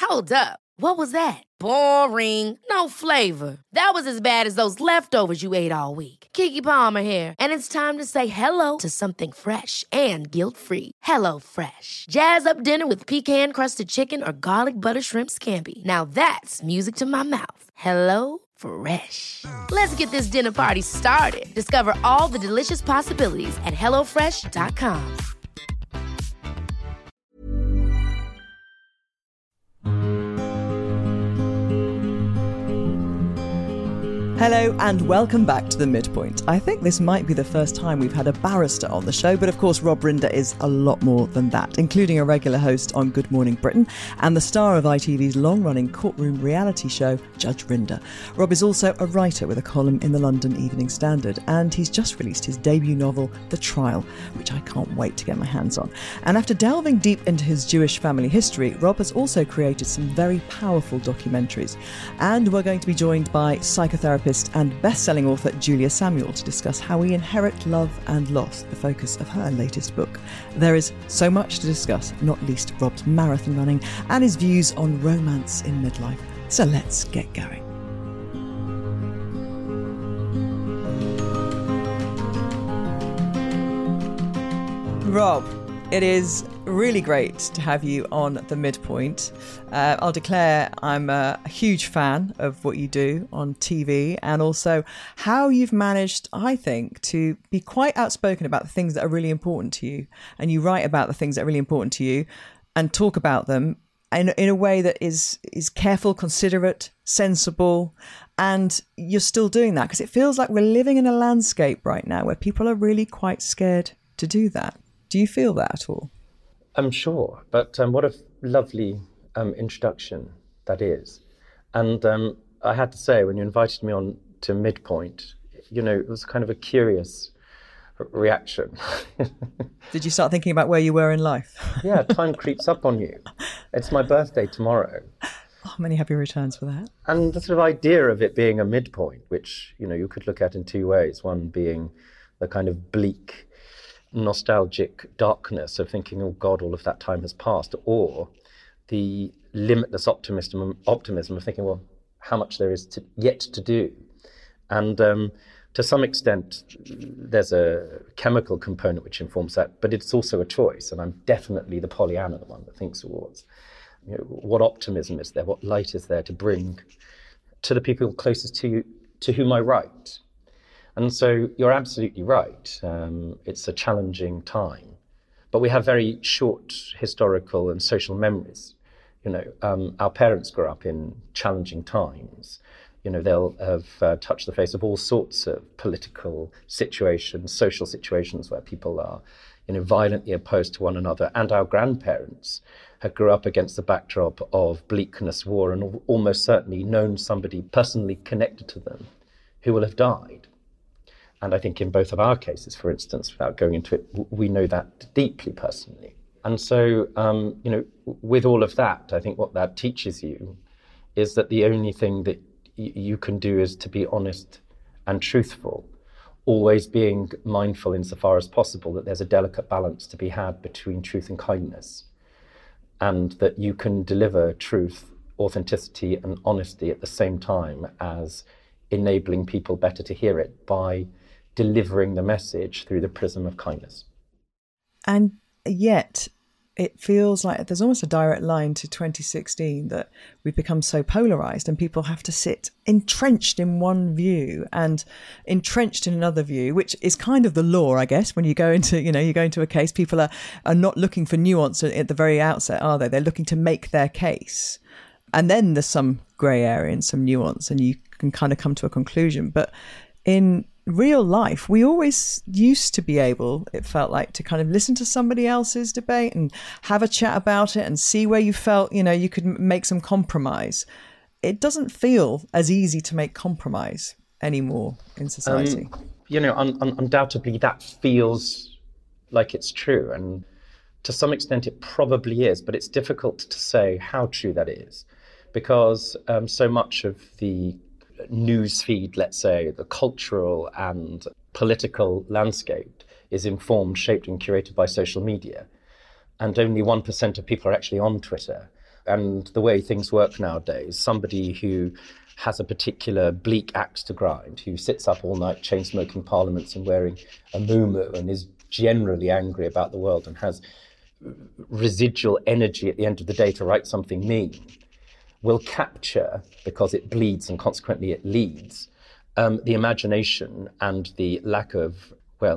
Hold up. What was that? Boring. No flavor. That was as bad as those leftovers you ate all week. Keke Palmer here, and it's time to say hello to something fresh and guilt-free. Hello Fresh. Jazz up dinner with pecan-crusted chicken or garlic butter shrimp scampi. Now that's music to my mouth. Hello Fresh. Let's get this dinner party started. Discover all the delicious possibilities at hellofresh.com. Hello and welcome back to The Midpoint. I think this might be the first time we've had a barrister on the show, but of course Rob Rinder is a lot more than that, including a regular host on Good Morning Britain and the star of ITV's long-running courtroom reality show, Judge Rinder. Rob is also a writer with a column in the London Evening Standard, and he's just released his debut novel, The Trial, which I can't wait to get my hands on. And after delving deep into his Jewish family history, Rob has also created some very powerful documentaries. And we're going to be joined by psychotherapist and best-selling author Julia Samuel to discuss how we inherit love and loss, the focus of her latest book. There is so much to discuss, not least Rob's marathon running and his views on romance in midlife. So let's get going. Rob, it is really great to have you on The Midpoint. I'll declare I'm a huge fan of what you do on TV and also how you've managed, I think, to be quite outspoken about the things that are really important to you. And you write about the things that are really important to you and talk about them in a way that is careful, considerate, sensible. And you're still doing that because it feels like we're living in a landscape right now where people are really quite scared to do that. Do you feel that at all? I'm sure, but what a lovely introduction that is. And I had to say, when you invited me on to Midpoint, you know, it was kind of a curious reaction. Did you start thinking about where you were in life? Yeah, time creeps up on you. It's my birthday tomorrow. Oh, many happy returns for that. And the sort of idea of it being a midpoint, which, you know, you could look at in two ways. One being the kind of bleak, nostalgic darkness of thinking, oh God, all of that time has passed, or the limitless optimism of thinking, well, how much there is yet to do. And to some extent, there's a chemical component which informs that, but it's also a choice. And I'm definitely the Pollyanna, the one that thinks towards, you know, what optimism is there, what light is there to bring to the people closest to you, to whom I write. And so you're absolutely right. It's a challenging time, but we have very short historical and social memories. You know, our parents grew up in challenging times. You know, they'll have touched the face of all sorts of political situations, social situations where people are, you know, violently opposed to one another. And our grandparents had grew up against the backdrop of bleakness, war, and almost certainly known somebody personally connected to them who will have died. And I think in both of our cases, for instance, without going into it, we know that deeply personally. And so, you know, with all of that, I think what that teaches you is that the only thing that you can do is to be honest and truthful, always being mindful insofar as possible that there's a delicate balance to be had between truth and kindness, and that you can deliver truth, authenticity, and honesty at the same time as enabling people better to hear it by delivering the message through the prism of kindness. And yet it feels like there's almost a direct line to 2016, that we've become so polarised and people have to sit entrenched in one view and entrenched in another view, which is kind of the law, I guess. When you go into, you know, you go into a case, people are not looking for nuance at the very outset, are they? They're looking to make their case. And then there's some grey area and some nuance and you can kind of come to a conclusion. But in real life, we always used to be able, it felt like, to kind of listen to somebody else's debate and have a chat about it and see where you felt, you know, you could make some compromise. It doesn't feel as easy to make compromise anymore in society. You know, undoubtedly that feels like it's true. And to some extent it probably is, but it's difficult to say how true that is, because so much of the news feed, let's say, the cultural and political landscape is informed, shaped and curated by social media. And only 1% of people are actually on Twitter. and the way things work nowadays, somebody who has a particular bleak axe to grind, who sits up all night chain-smoking parliaments and wearing a muumuu and is generally angry about the world and has residual energy at the end of the day to write something mean, will capture, because it bleeds and consequently it leads, the imagination and the lack of,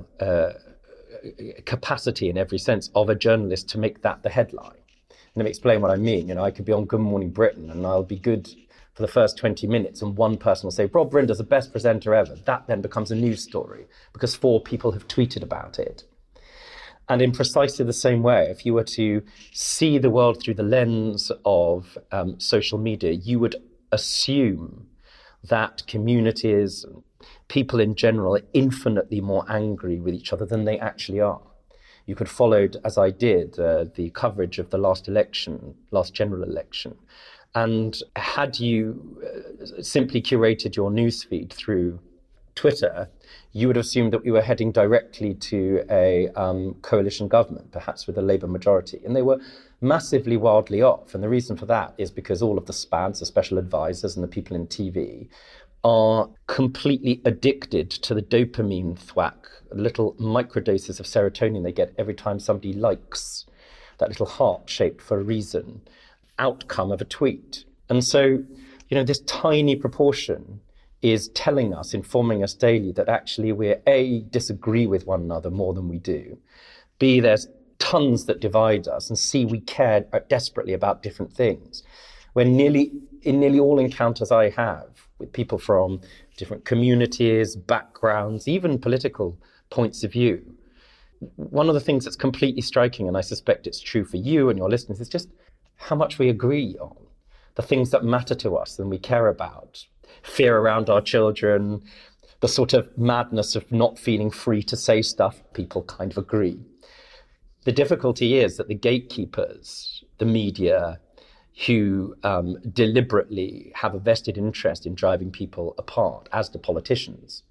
capacity in every sense of a journalist to make that the headline. Let me explain what I mean. I could be on Good Morning Britain and I'll be good for the first 20 minutes and one person will say, Rob Rinder's the best presenter ever. That then becomes a news story because 4 people have tweeted about it. And in precisely the same way, if you were to see the world through the lens of social media, you would assume that communities, people in general, are infinitely more angry with each other than they actually are. You could follow, as I did, the coverage of the last general election. And had you simply curated your newsfeed through Twitter, you would assume that we were heading directly to a coalition government, perhaps with a Labour majority. And they were massively wildly off. And the reason for that is because all of the SPADs, the special advisors and the people in TV, are completely addicted to the dopamine thwack, little microdoses of serotonin they get every time somebody likes, that little heart shaped for a reason, outcome of a tweet. And so, this tiny proportion is telling us, informing us daily that actually we're A, disagree with one another more than we do, B, there's tons that divide us, and C, we care desperately about different things. In nearly all encounters I have with people from different communities, backgrounds, even political points of view, one of the things that's completely striking, and I suspect it's true for you and your listeners, is just how much we agree on the things that matter to us and we care about. Fear around our children, the sort of madness of not feeling free to say stuff, people kind of agree. The difficulty is that the gatekeepers, the media, who deliberately have a vested interest in driving people apart, as do politicians,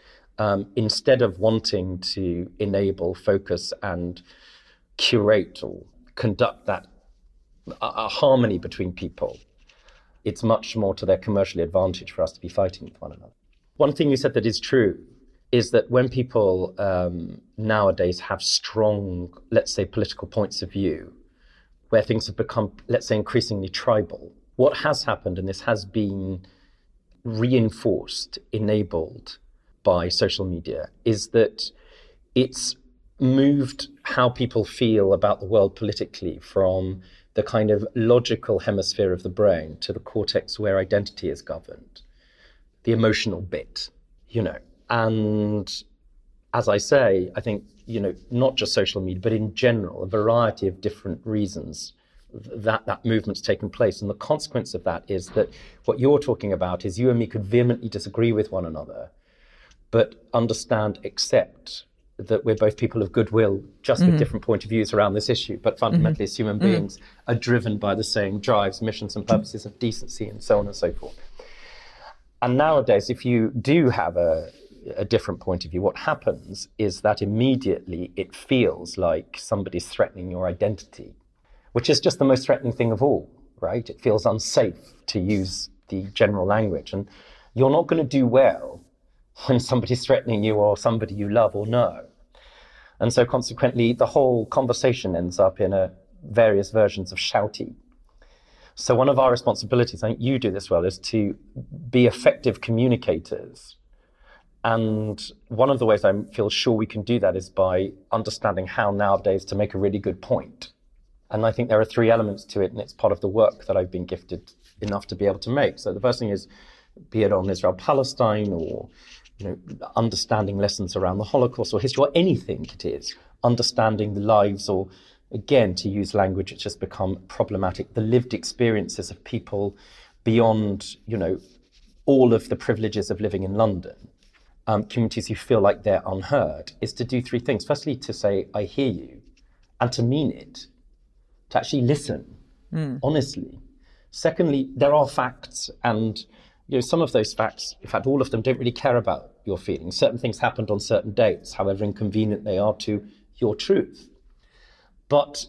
instead of wanting to enable, focus and curate or conduct that a harmony between people, it's much more to their commercial advantage for us to be fighting with one another. One thing you said that is true is that when people nowadays have strong, let's say, political points of view, where things have become, let's say, increasingly tribal, what has happened, and this has been reinforced, enabled by social media, is that it's moved how people feel about the world politically from the kind of logical hemisphere of the brain to the cortex where identity is governed, the emotional bit, And as I say, I think, not just social media, but in general, a variety of different reasons that movement's taken place. And the consequence of that is that what you're talking about is you and me could vehemently disagree with one another, but understand, accept that we're both people of goodwill, just with different point of views around this issue, but fundamentally as human beings are driven by the same drives, missions and purposes of decency and so on and so forth. And nowadays, if you do have a different point of view, what happens is that immediately it feels like somebody's threatening your identity, which is just the most threatening thing of all, right? It feels unsafe to use the general language. And you're not going to do well when somebody's threatening you or somebody you love or know. And so consequently, the whole conversation ends up in various versions of shouty. So one of our responsibilities, I think you do this well, is to be effective communicators. And one of the ways I feel sure we can do that is by understanding how nowadays to make a really good point. And I think there are 3 elements to it, and it's part of the work that I've been gifted enough to be able to make. So the first thing is, be it on Israel-Palestine or understanding lessons around the Holocaust or history or anything it is, understanding the lives or, again, to use language it's just become problematic, the lived experiences of people beyond, all of the privileges of living in London, communities who feel like they're unheard, is to do 3 things. Firstly, to say, I hear you, and to mean it, to actually listen, honestly. Secondly, there are facts, and some of those facts, in fact, all of them don't really care about your feelings. Certain things happened on certain dates, however inconvenient they are to your truth. But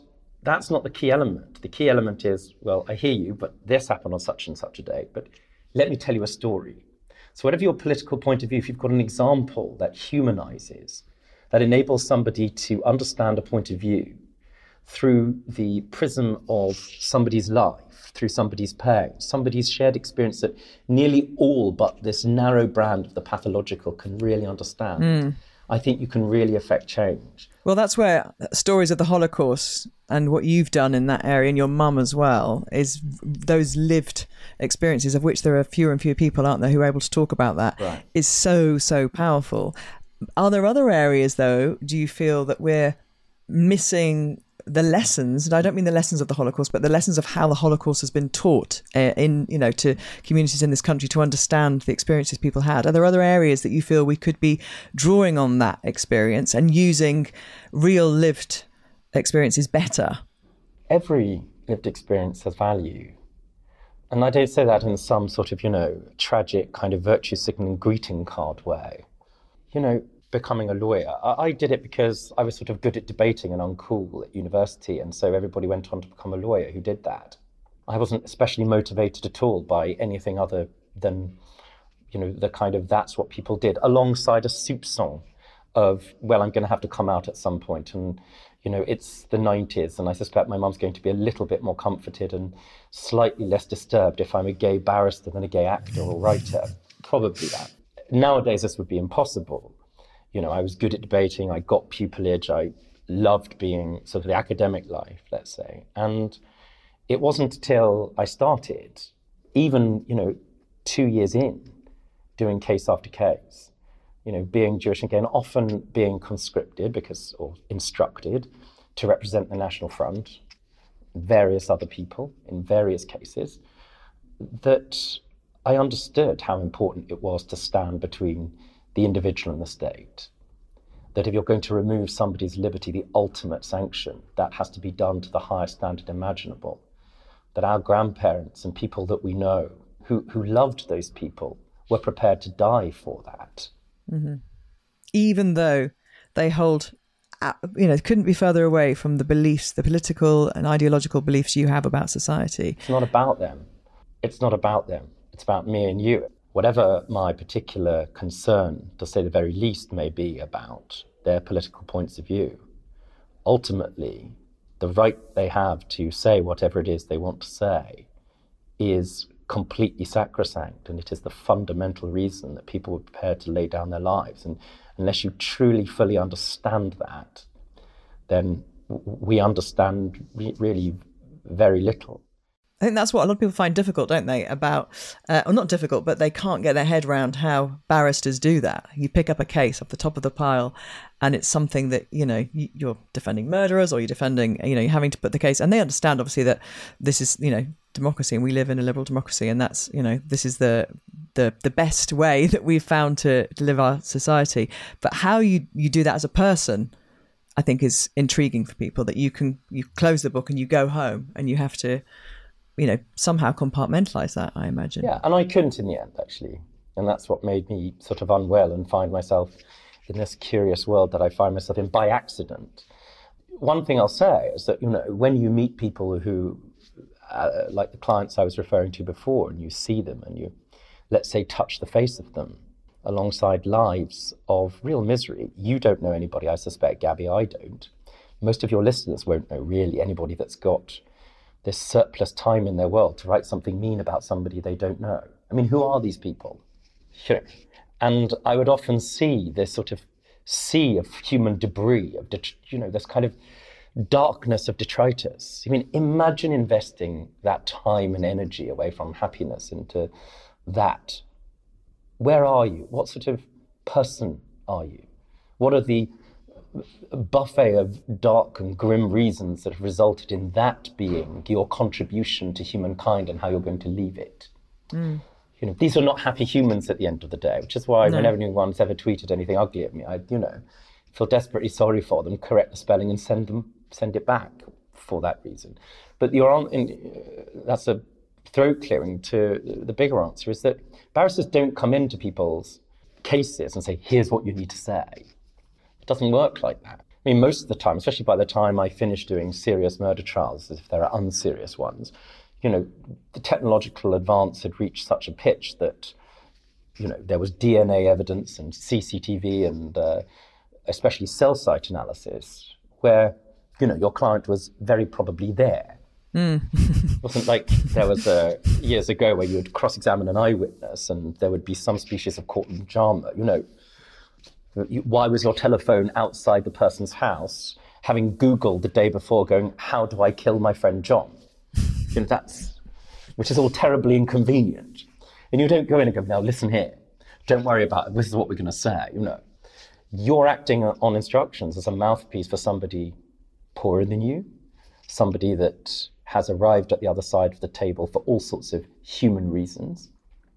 that's not the key element. The key element is, well, I hear you, but this happened on such and such a day. But let me tell you a story. So whatever your political point of view, if you've got an example that humanizes, that enables somebody to understand a point of view through the prism of somebody's life, through somebody's pain, somebody's shared experience that nearly all but this narrow brand of the pathological can really understand, I think you can really affect change. Well, that's where stories of the Holocaust and what you've done in that area, and your mum as well, is those lived experiences, of which there are fewer and fewer people, aren't there, who are able to talk about that, right, is so, so powerful. Are there other areas, though, do you feel that we're missing the lessons, and I don't mean the lessons of the Holocaust, but the lessons of how the Holocaust has been taught to communities in this country to understand the experiences people had? Are there other areas that you feel we could be drawing on that experience and using real lived experiences better? Every lived experience has value. And I don't say that in some sort of, tragic kind of virtue signaling greeting card way. Becoming a lawyer, I did it because I was sort of good at debating and uncool at university, and so everybody went on to become a lawyer who did that. I wasn't especially motivated at all by anything other than, the kind of that's what people did, alongside a soupçon of, well, I'm going to have to come out at some point, and it's the 90s, and I suspect my mum's going to be a little bit more comforted and slightly less disturbed if I'm a gay barrister than a gay actor or writer. Probably that. Nowadays, this would be impossible. I was good at debating, I got pupillage, I loved being sort of the academic life, let's say. And it wasn't until I started, even, 2 years in, doing case after case, being Jewish and gay, and often being conscripted or instructed to represent the National Front, various other people in various cases, that I understood how important it was to stand between the individual and the state. That if you're going to remove somebody's liberty, the ultimate sanction, that has to be done to the highest standard imaginable. That our grandparents and people that we know who loved those people were prepared to die for that. Mm-hmm. Even though they hold, couldn't be further away from the beliefs, the political and ideological beliefs you have about society. It's not about them. It's not about them. It's about me and you. Whatever my particular concern, to say the very least, may be about their political points of view, ultimately, the right they have to say whatever it is they want to say is completely sacrosanct, and it is the fundamental reason that people were prepared to lay down their lives. And unless you truly, fully understand that, then we understand really very little. I think that's what a lot of people find difficult, don't they? About, or not difficult, but they can't get their head around how barristers do that. You pick up a case off the top of the pile, and it's something that, you're defending murderers, or you're defending, you're having to put the case. And they understand, obviously, that this is, democracy, and we live in a liberal democracy, and that's, this is the best way that we've found to live our society. But how you do that as a person, I think, is intriguing for people. That you close the book and you go home, and you have to, somehow compartmentalize that, I imagine. Yeah, and I couldn't in the end, actually. And that's what made me sort of unwell and find myself in this curious world that I find myself in by accident. One thing I'll say is that, when you meet people who, like the clients I was referring to before, and you see them and you, let's say, touch the face of them alongside lives of real misery. You don't know anybody, I suspect, Gabby, I don't. Most of your listeners won't know really anybody that's got this surplus time in their world to write something mean about somebody they don't know. I mean, who are these people? And I would often see this sort of sea of human debris, of this kind of darkness of detritus. I mean, imagine investing that time and energy away from happiness into that. Where are you? What sort of person are you? What are the buffet of dark and grim reasons that have resulted in that being your contribution to humankind, and how you're going to leave it? These are not happy humans at the end of the day, which is why whenever anyone's ever tweeted anything ugly at me, I feel desperately sorry for them, correct the spelling and send it back for that reason. But that's a throat clearing to the bigger answer, is that barristers don't come into people's cases and say, here's what you need to say. It doesn't work like that. I mean, most of the time, especially by the time I finish doing serious murder trials, if there are unserious ones, the technological advance had reached such a pitch that, there was DNA evidence and CCTV and especially cell site analysis where, your client was very probably there. It wasn't like there was years ago where you would cross-examine an eyewitness and there would be some species of courtroom drama. Why was your telephone outside the person's house, having Googled the day before going, how do I kill my friend John? Which is all terribly inconvenient. And you don't go in and go, now listen here, don't worry about it, this is what we're going to say. You're acting on instructions as a mouthpiece for somebody poorer than you, somebody that has arrived at the other side of the table for all sorts of human reasons.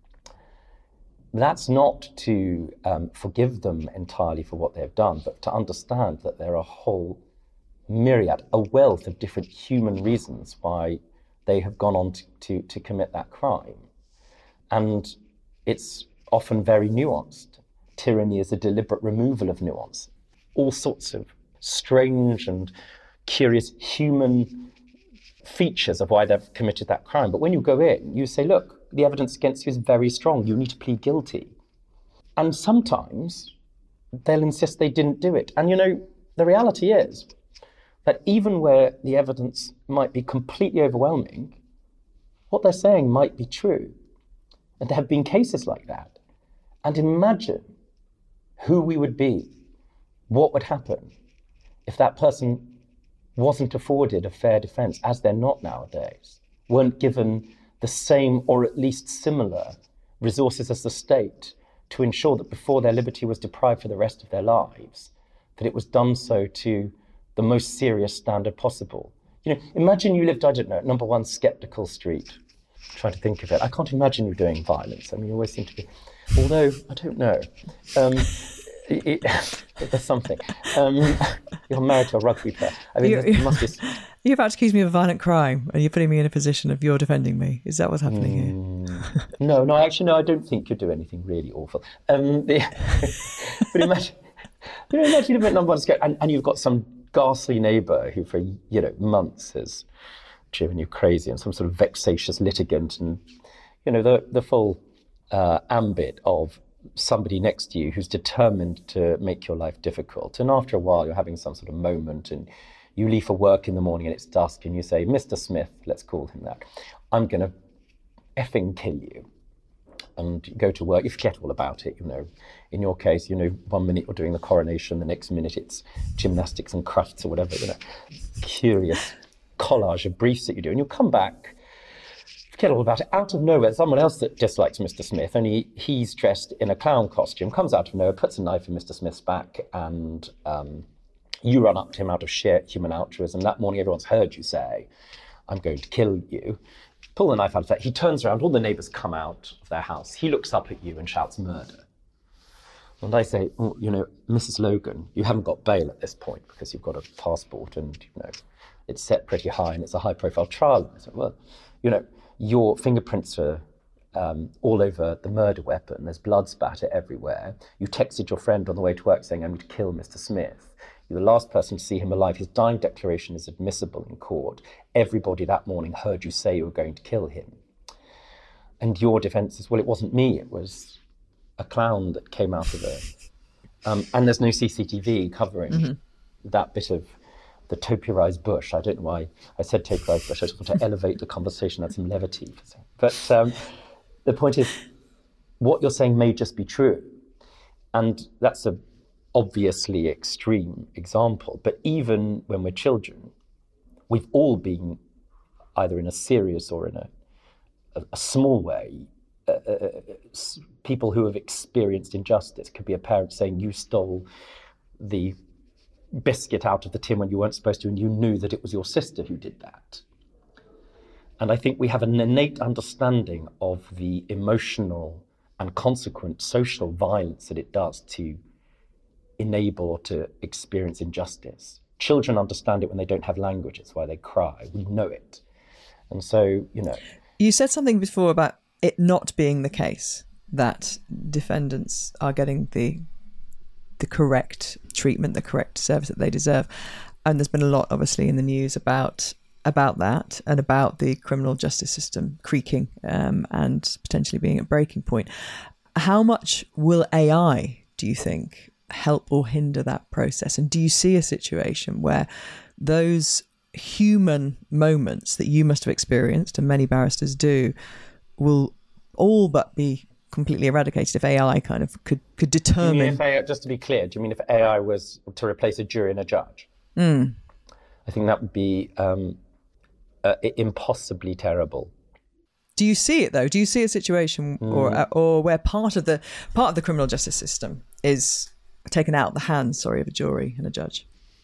That's not to forgive them entirely for what they've done, but to understand that there are a whole myriad, a wealth of different human reasons why they have gone on to commit that crime. And it's often very nuanced. Tyranny is a deliberate removal of nuance. All sorts of strange and curious human features of why they've committed that crime. But when you go in, you say, look, the evidence against you is very strong. You need to plead guilty. And sometimes they'll insist they didn't do it. And the reality is that even where the evidence might be completely overwhelming, what they're saying might be true. And there have been cases like that. And imagine who we would be, what would happen if that person wasn't afforded a fair defense, as they're not nowadays, weren't given the same or at least similar resources as the state to ensure that before their liberty was deprived for the rest of their lives, that it was done so to the most serious standard possible. Imagine you lived, I don't know, at number 1 Skeptical Street. I'm trying to think of it. I can't imagine you doing violence. I mean, you always seem to be, although, I don't know. There's something. You're married to a rugby player. I mean, there must be... You're about to accuse me of a violent crime and you're putting me in a position of you're defending me. Is that what's happening here? No, I don't think you do anything really awful. But imagine you live at number 1 Skeptical and you've got some ghastly neighbour who for months has driven you crazy and some sort of vexatious litigant and the full ambit of somebody next to you who's determined to make your life difficult. And after a while you're having some sort of moment and you leave for work in the morning and it's dusk and you say, Mr. Smith, let's call him that, I'm going to effing kill you. And you go to work, you forget all about it, In your case, 1 minute you're doing the coronation, the next minute it's gymnastics and crafts or whatever, curious collage of briefs that you do. And you'll come back, forget all about it, out of nowhere, someone else that dislikes Mr. Smith, only he's dressed in a clown costume, comes out of nowhere, puts a knife in Mr. Smith's back, and you run up to him out of sheer human altruism. That morning everyone's heard you say, I'm going to kill you. Pull the knife out of that. He turns around, all the neighbours come out of their house. He looks up at you and shouts murder. And I say, Mrs. Logan, you haven't got bail at this point because you've got a passport and, it's set pretty high and it's a high-profile trial. And I said, well, your fingerprints are all over the murder weapon. There's blood spatter everywhere. You texted your friend on the way to work saying, I'm going to kill Mr. Smith. You're the last person to see him alive. His dying declaration is admissible in court. Everybody that morning heard you say you were going to kill him. And your defence is, well, it wasn't me. It was a clown that came out of it. And there's no CCTV covering that bit of the topiarised bush. I don't know why I said topiarised bush. I just want to elevate the conversation, add some levity. But the point is, what you're saying may just be true. And that's a obviously extreme example. But even when we're children, we've all been either in a serious or in a small way, people who have experienced injustice. It could be a parent saying, you stole the biscuit out of the tin when you weren't supposed to, and you knew that it was your sister who did that. And I think we have an innate understanding of the emotional and consequent social violence that it does to enable or to experience injustice. Children understand it when they don't have language. It's why they cry. We know it. And so, You said something before about it not being the case that defendants are getting the the correct treatment, the correct service that they deserve. And there's been a lot, obviously, in the news about that and about the criminal justice system creaking and potentially being at breaking point. How much will AI, do you think, help or hinder that process? And do you see a situation where those human moments that you must have experienced, and many barristers do, will all but be completely eradicated if AI kind of could determine? You mean if AI, just to be clear, do you mean if AI was to replace a jury and a judge? I think that would be impossibly terrible. Do you see it though? Do you see a situation or where part of the criminal justice system is taken out of the hands, of a jury and a judge?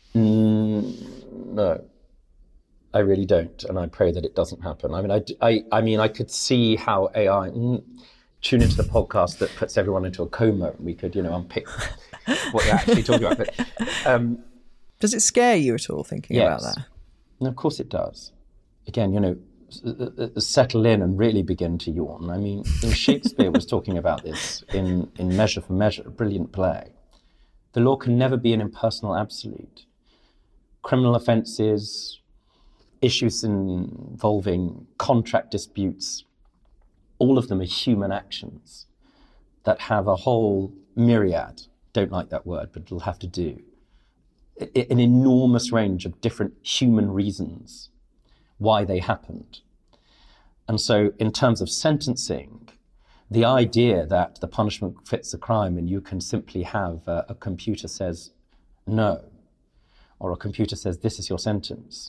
No, I really don't, and I pray that it doesn't happen. I mean, I could see how AI tune into the podcast that puts everyone into a coma, and we could, unpick what you're actually talking about. But does it scare you at all thinking about that? No, of course it does. Again, settle in and really begin to yawn. I mean, Shakespeare was talking about this in Measure for Measure, a brilliant play. The law can never be an impersonal absolute. Criminal offences, issues involving contract disputes, all of them are human actions that have a whole myriad, don't like that word, but it'll have to do, an enormous range of different human reasons why they happened. And so in terms of sentencing, the idea that the punishment fits the crime and you can simply have a computer says no, or a computer says this is your sentence,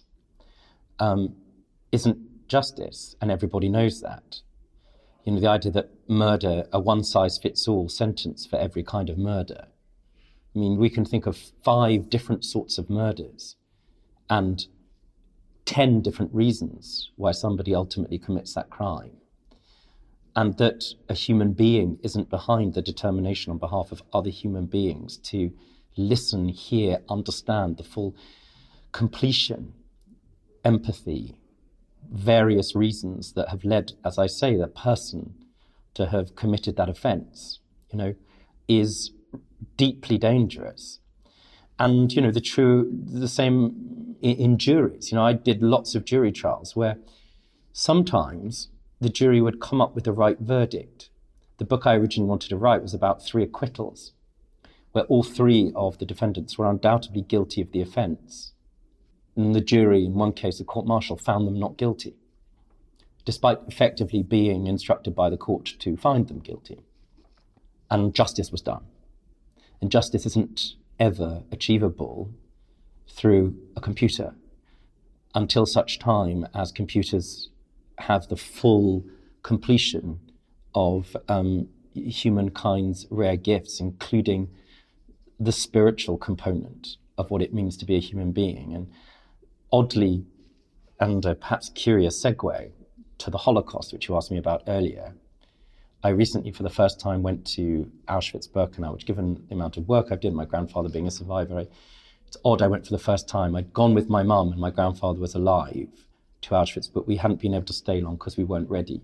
isn't justice, and everybody knows that. The idea that murder, a one-size-fits-all sentence for every kind of murder. I mean, we can think of 5 different sorts of murders and 10 different reasons why somebody ultimately commits that crime. And that a human being isn't behind the determination on behalf of other human beings to listen, hear, understand the full completion, empathy, various reasons that have led, as I say, the person to have committed that offence, is deeply dangerous. And, the same in juries. I did lots of jury trials where sometimes the jury would come up with the right verdict. The book I originally wanted to write was about 3 acquittals, where all 3 of the defendants were undoubtedly guilty of the offence. And the jury, in one case, the court-martial, found them not guilty, despite effectively being instructed by the court to find them guilty. And justice was done. And justice isn't ever achievable through a computer until such time as computers have the full completion of humankind's rare gifts, including the spiritual component of what it means to be a human being. And oddly, and a perhaps curious segue to the Holocaust, which you asked me about earlier, I recently, for the first time, went to Auschwitz-Birkenau, which, given the amount of work I've done, my grandfather being a survivor, it's odd I went for the first time. I'd gone with my mum and my grandfather was alive to Auschwitz, but we hadn't been able to stay long because we weren't ready.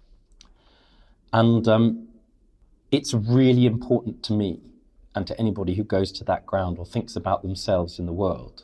And it's really important to me and to anybody who goes to that ground or thinks about themselves in the world,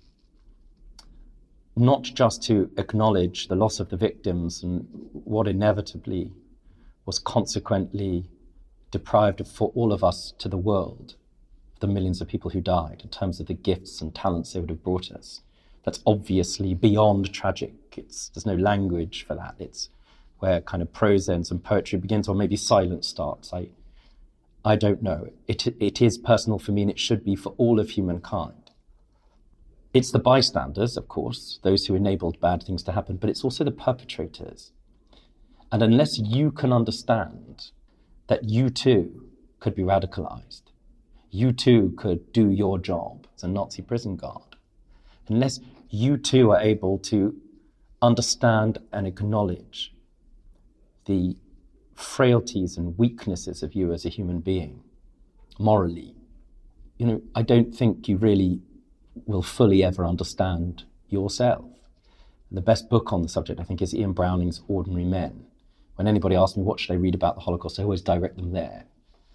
not just to acknowledge the loss of the victims and what inevitably was consequently deprived of for all of us to the world, the millions of people who died, in terms of the gifts and talents they would have brought us. That's obviously beyond tragic. There's no language for that. It's where kind of prose ends and poetry begins, or maybe silence starts. I don't know. It is personal for me, and it should be for all of humankind. It's the bystanders, of course, those who enabled bad things to happen, but it's also the perpetrators. And unless you can understand that you too could be radicalized, you too could do your job as a Nazi prison guard, unless you too are able to understand and acknowledge the frailties and weaknesses of you as a human being, morally, I don't think you really will fully ever understand yourself. The best book on the subject, I think, is Ian Browning's Ordinary Men. When anybody asks me what should I read about the Holocaust, I always direct them there.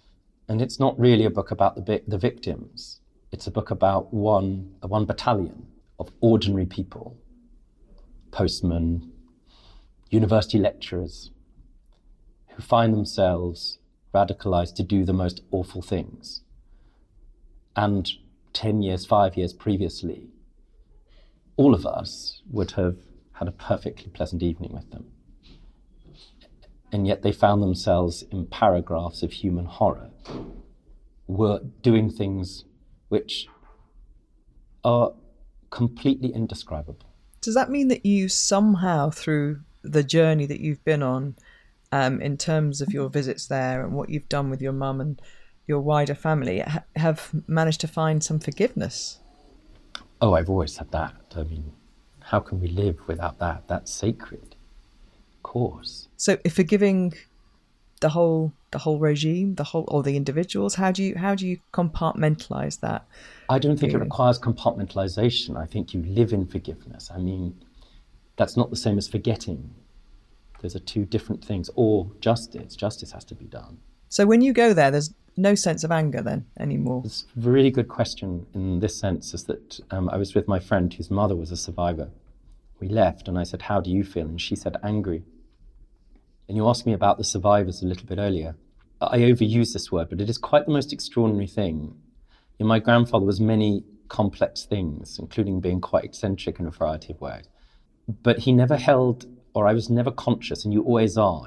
And it's not really a book about the victims. It's a book about one battalion of ordinary people, postmen, university lecturers, who find themselves radicalized to do the most awful things. And 10 years, 5 years previously, all of us would have had a perfectly pleasant evening with them. And yet they found themselves in paragraphs of human horror, were doing things which are completely indescribable. Does that mean that you somehow, through the journey that you've been on, in terms of your visits there and what you've done with your mum and your wider family, have managed to find some forgiveness? Oh, I've always had that. I mean, how can we live without that? That's sacred, of course. So, if forgiving the whole regime, or the individuals, how do you compartmentalize that? I don't think it requires compartmentalization. I think you live in forgiveness. I mean, that's not the same as forgetting. Those are two different things. Or justice. Justice has to be done. So when you go there, there's no sense of anger then anymore? It's a really good question in this sense, is that I was with my friend whose mother was a survivor. We left and I said, how do you feel? And she said, angry. And you asked me about the survivors a little bit earlier. I overuse this word, but it is quite the most extraordinary thing. My grandfather was many complex things, including being quite eccentric in a variety of ways. But he never held, or I was never conscious, and you always are,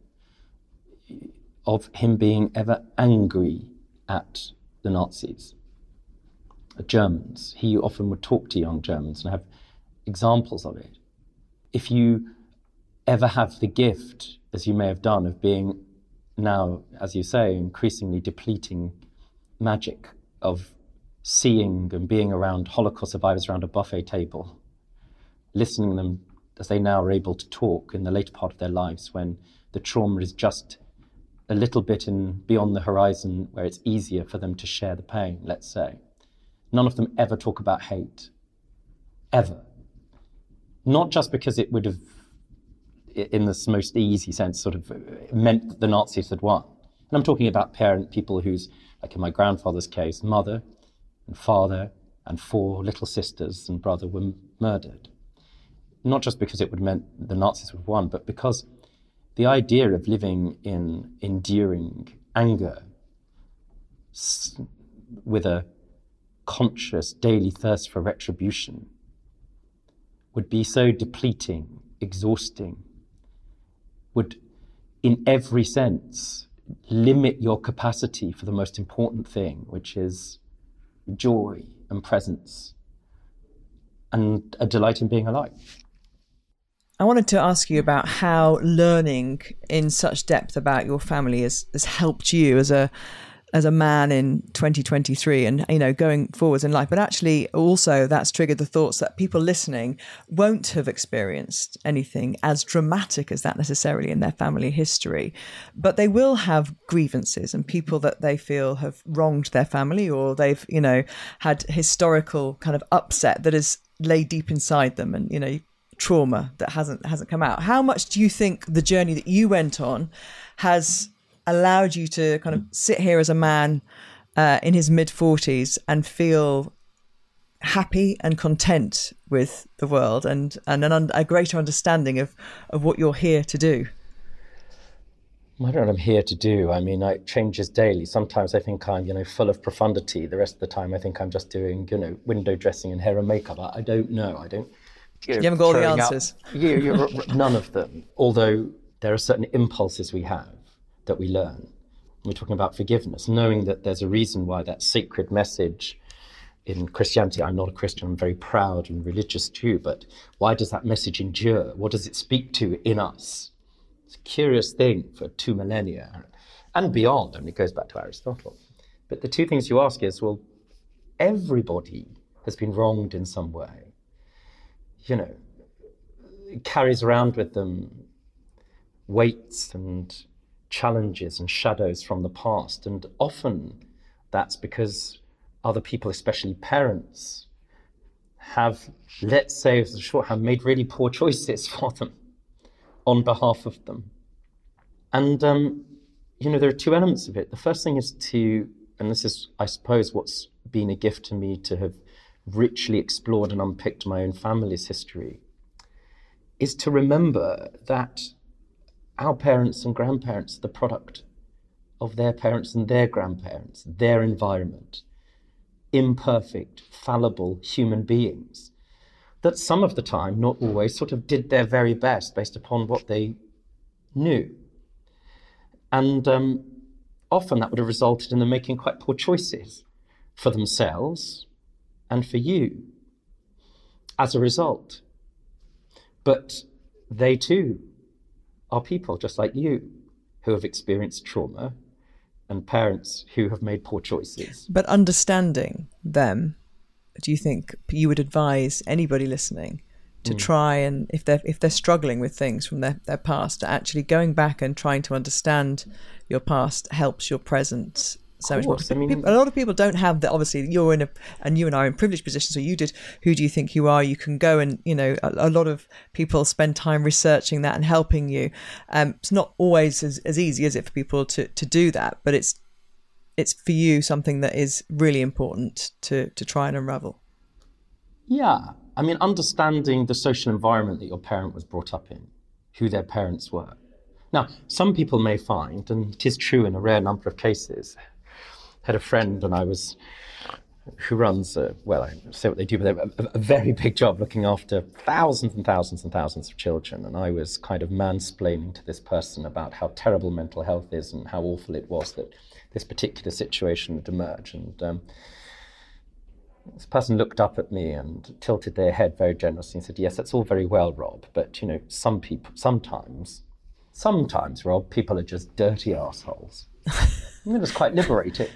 of him being ever angry at the Nazis, at Germans. He often would talk to young Germans and have examples of it. If you ever have the gift, as you may have done, of being now, as you say, increasingly depleting magic of seeing and being around Holocaust survivors around a buffet table, listening to them as they now are able to talk in the later part of their lives when the trauma is just a little bit beyond the horizon where it's easier for them to share the pain, let's say. None of them ever talk about hate, ever. Not just because it would have, in this most easy sense, sort of meant that the Nazis had won. And I'm talking about people whose, like in my grandfather's case, mother and father and 4 little sisters and brother were murdered. Not just because it would have meant the Nazis would have won, but because the idea of living in enduring anger with a conscious daily thirst for retribution would be so depleting, exhausting, would in every sense limit your capacity for the most important thing, which is joy and presence and a delight in being alive. I wanted to ask you about how learning in such depth about your family has helped you as a man in 2023 and, going forwards in life. But actually also that's triggered the thoughts that people listening won't have experienced anything as dramatic as that necessarily in their family history, but they will have grievances and people that they feel have wronged their family, or they've, had historical kind of upset that has laid deep inside them and, trauma that hasn't come out. How much do you think the journey that you went on has allowed you to kind of sit here as a man in his mid-40s and feel happy and content with the world and a greater understanding of what you're here to do? I don't know what I'm here to do. I mean, it changes daily. Sometimes I think I'm, full of profundity. The rest of the time I think I'm just doing, window dressing and hair and makeup. I don't know. You haven't got all the answers. None of them. Although there are certain impulses we have that we learn. We're talking about forgiveness, knowing that there's a reason why that sacred message in Christianity, I'm not a Christian, I'm very proud and religious too, but why does that message endure? What does it speak to in us? It's a curious thing for 2 millennia and beyond, and it goes back to Aristotle. But the two things you ask is, well, everybody has been wronged in some way. It carries around with them weights and challenges and shadows from the past. And often that's because other people, especially parents, have, let's say, as a shorthand, made really poor choices for them on behalf of them. And, there are two elements of it. The first thing is and this is, I suppose, what's been a gift to me to have richly explored and unpicked my own family's history, is to remember that our parents and grandparents are the product of their parents and their grandparents, their environment, imperfect, fallible human beings, that some of the time, not always, sort of did their very best based upon what they knew. And often that would have resulted in them making quite poor choices for themselves and for you as a result. But they too are people just like you who have experienced trauma and parents who have made poor choices. But understanding them, do you think you would advise anybody listening to try and, if they're struggling with things from their past, actually going back and trying to understand your past helps your present so much more? A lot of people don't have that. Obviously, you and I are in privileged positions. So you did Who Do You Think You Are? You can go and, a lot of people spend time researching that and helping you. It's not always as easy, is it, for people to do that? But it's for you something that is really important to try and unravel. Yeah. I mean, understanding the social environment that your parent was brought up in, who their parents were. Now, some people may find, and it is true in a rare number of cases, I had a friend who runs, I won't say what they do, but a very big job looking after thousands and thousands and thousands of children. And I was kind of mansplaining to this person about how terrible mental health is and how awful it was that this particular situation would emerge. And this person looked up at me and tilted their head very generously and said, "Yes, that's all very well, Rob, but sometimes, Rob, people are just dirty assholes." And it was quite liberating,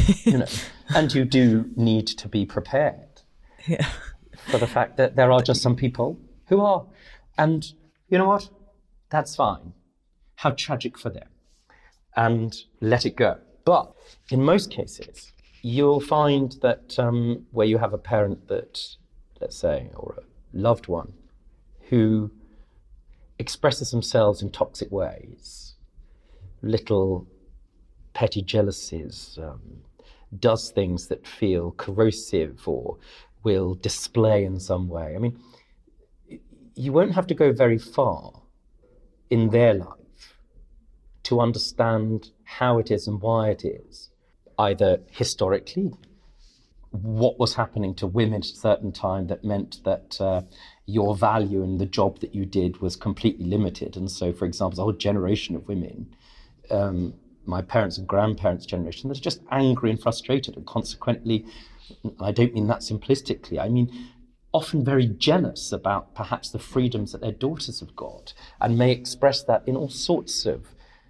and you do need to be prepared for the fact that there are just some people who are, and you know what? That's fine. How tragic for them, and let it go. But in most cases, you'll find that where you have a parent that, let's say, or a loved one who expresses themselves in toxic ways, little petty jealousies, does things that feel corrosive or will display in some way. I mean, you won't have to go very far in their life to understand how it is and why it is, either historically, what was happening to women at a certain time that meant that your value in the job that you did was completely limited. And so, for example, a whole generation of women, my parents' and grandparents' generation, that are just angry and frustrated, and consequently, I don't mean that simplistically, I mean often very jealous about perhaps the freedoms that their daughters have got, and may express that in all sorts of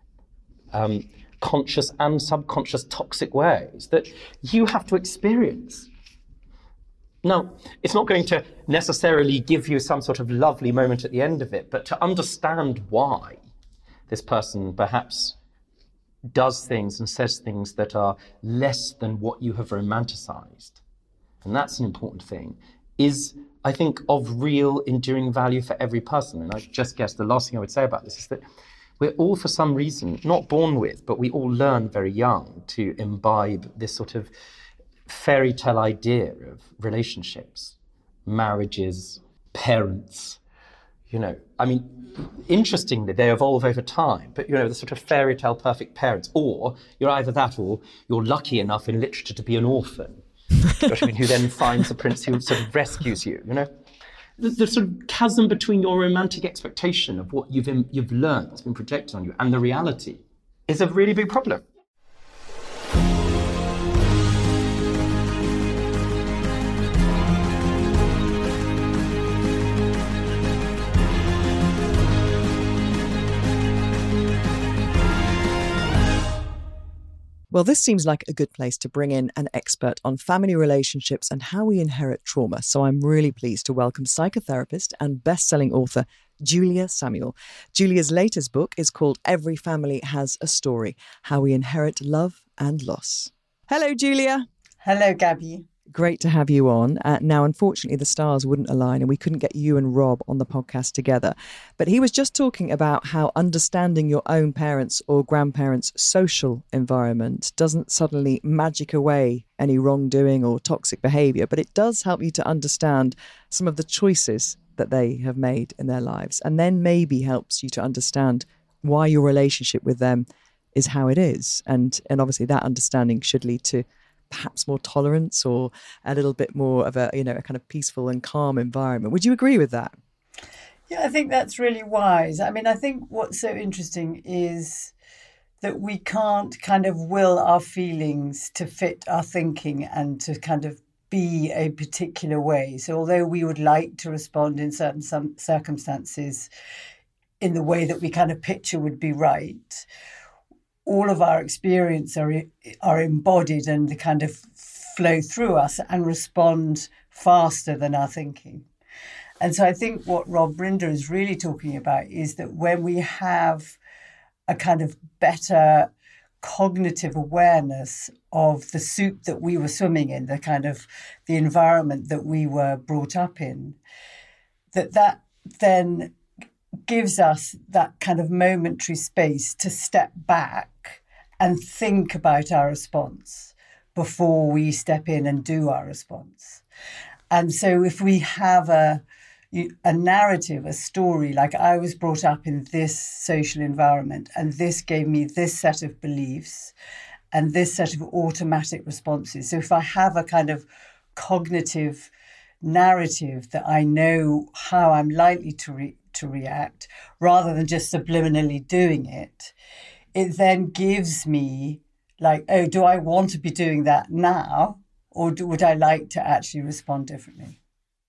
conscious and subconscious toxic ways that you have to experience. Now, it's not going to necessarily give you some sort of lovely moment at the end of it, but to understand why this person perhaps does things and says things that are less than what you have romanticized, and that's an important thing, is, I think, of real enduring value for every person. And I just guess the last thing I would say about this is that we're all, for some reason, not born with, but we all learn very young to imbibe this sort of fairy tale idea of relationships, marriages, parents. I mean, interestingly, they evolve over time, but, the sort of fairy tale perfect parents, or you're either that or you're lucky enough in literature to be an orphan, who then finds a prince who sort of rescues you, The sort of chasm between your romantic expectation of what you've learned that's been projected on you and the reality is a really big problem. Well, this seems like a good place to bring in an expert on family relationships and how we inherit trauma. So I'm really pleased to welcome psychotherapist and best-selling author Julia Samuel. Julia's latest book is called Every Family Has a Story, How We Inherit Love and Loss. Hello, Julia. Hello, Gabby. great to have you on. Now, unfortunately, the stars wouldn't align and we couldn't get you and Rob on the podcast together. But he was just talking about how understanding your own parents' or grandparents' social environment doesn't suddenly magic away any wrongdoing or toxic behaviour, but it does help you to understand some of the choices that they have made in their lives, and then maybe helps you to understand why your relationship with them is how it is. And obviously that understanding should lead to perhaps more tolerance or a little bit more of a, a kind of peaceful and calm environment. Would you agree with that? Yeah, I think that's really wise. I mean, I think what's so interesting is that we can't kind of will our feelings to fit our thinking and to kind of be a particular way. So although we would like to respond in certain circumstances in the way that we kind of picture would be right, all of our experience are embodied and they kind of flow through us and respond faster than our thinking. And so I think what Rob Rinder is really talking about is that when we have a kind of better cognitive awareness of the soup that we were swimming in, the kind of the environment that we were brought up in, that then gives us that kind of momentary space to step back and think about our response before we step in and do our response. And so if we have a narrative, a story, like I was brought up in this social environment and this gave me this set of beliefs and this set of automatic responses. So if I have a kind of cognitive narrative that I know how I'm likely to react, rather than just subliminally doing it, it then gives me like, oh, do I want to be doing that now? Or would I like to actually respond differently?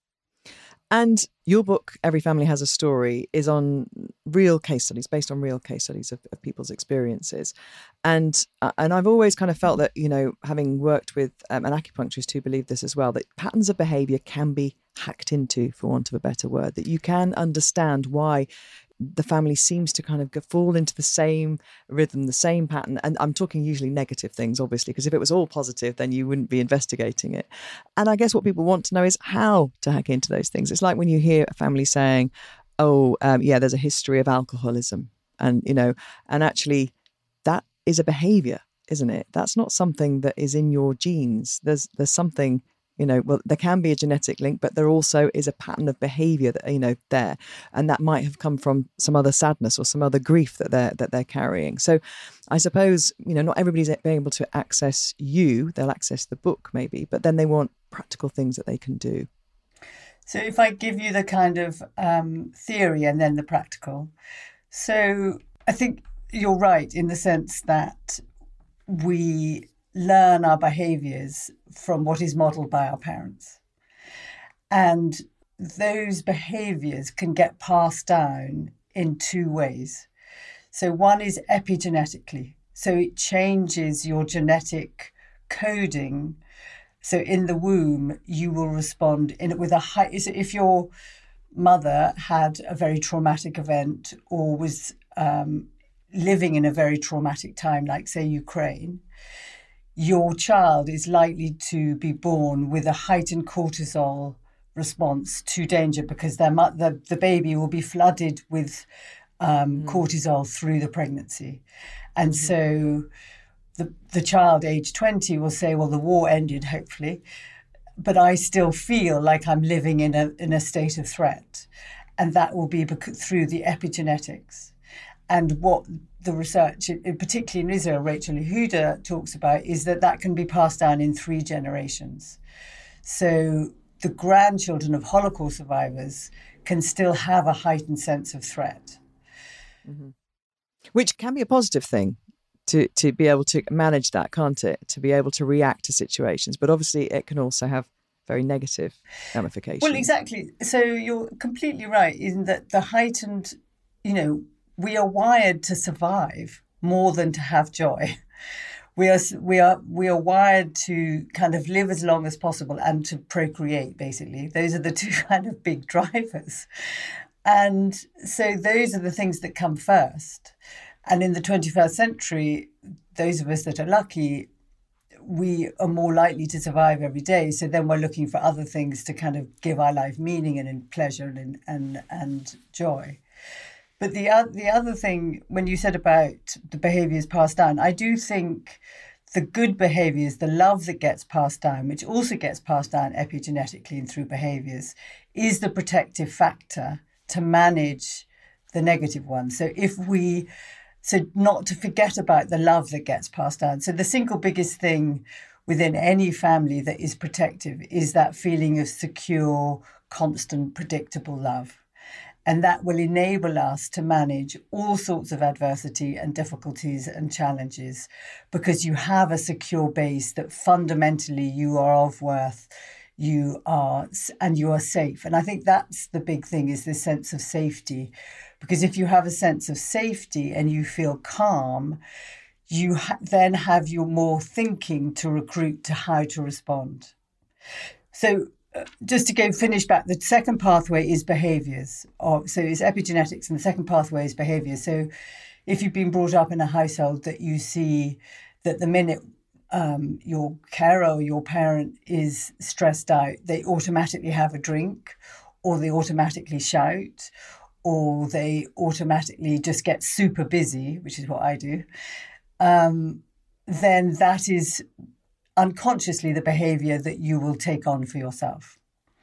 And your book, Every Family Has a Story, is on real case studies, based on real case studies of people's experiences. And I've always kind of felt that, having worked with an acupuncturist who believed this as well, that patterns of behaviour can be hacked into, for want of a better word, that you can understand why the family seems to kind of fall into the same rhythm, the same pattern. And I'm talking usually negative things, obviously, because if it was all positive, then you wouldn't be investigating it. And I guess what people want to know is how to hack into those things. It's like when you hear a family saying, there's a history of alcoholism. And, and actually that is a behaviour, isn't it? That's not something that is in your genes. There's something, there can be a genetic link, but there also is a pattern of behaviour that, there. And that might have come from some other sadness or some other grief that they're carrying. So I suppose, not everybody's being able to access you. They'll access the book maybe, but then they want practical things that they can do. So if I give you the kind of theory and then the practical. So I think you're right in the sense that we learn our behaviours from what is modelled by our parents. And those behaviours can get passed down in two ways. So one is epigenetically. So it changes your genetic coding. So in the womb, you will respond with a high... So if your mother had a very traumatic event or was living in a very traumatic time, like, say, Ukraine, your child is likely to be born with a heightened cortisol response to danger because the baby will be flooded with cortisol through the pregnancy. And so the child aged 20 will say, well, the war ended, hopefully, but I still feel like I'm living in a state of threat. And that will be through the epigenetics. And what the research, particularly in Israel, Rachel Yehuda talks about, is that can be passed down in 3 generations. So the grandchildren of Holocaust survivors can still have a heightened sense of threat. Mm-hmm. Which can be a positive thing to be able to manage that, can't it? To be able to react to situations. But obviously it can also have very negative ramifications. Well, exactly. So you're completely right in that the heightened, we are wired to survive more than to have joy. We are wired to kind of live as long as possible and to procreate, basically. Those are the 2 kind of big drivers. And so those are the things that come first. And in the 21st century, those of us that are lucky, we are more likely to survive every day. So then we're looking for other things to kind of give our life meaning and pleasure and joy. But the other thing, when you said about the behaviours passed down, I do think the good behaviours, the love that gets passed down, which also gets passed down epigenetically and through behaviours, is the protective factor to manage the negative ones. So not to forget about the love that gets passed down. So the single biggest thing within any family that is protective is that feeling of secure, constant, predictable love. And that will enable us to manage all sorts of adversity and difficulties and challenges, because you have a secure base that fundamentally you are of worth, you are safe. And I think that's the big thing, is this sense of safety. Because if you have a sense of safety and you feel calm, you then have your more thinking to recruit to how to respond. So just to finish back, the second pathway is behaviours. So it's epigenetics, and the second pathway is behaviours. So if you've been brought up in a household that you see that the minute your carer or your parent is stressed out, they automatically have a drink, or they automatically shout, or they automatically just get super busy, which is what I do, then that is unconsciously the behaviour that you will take on for yourself.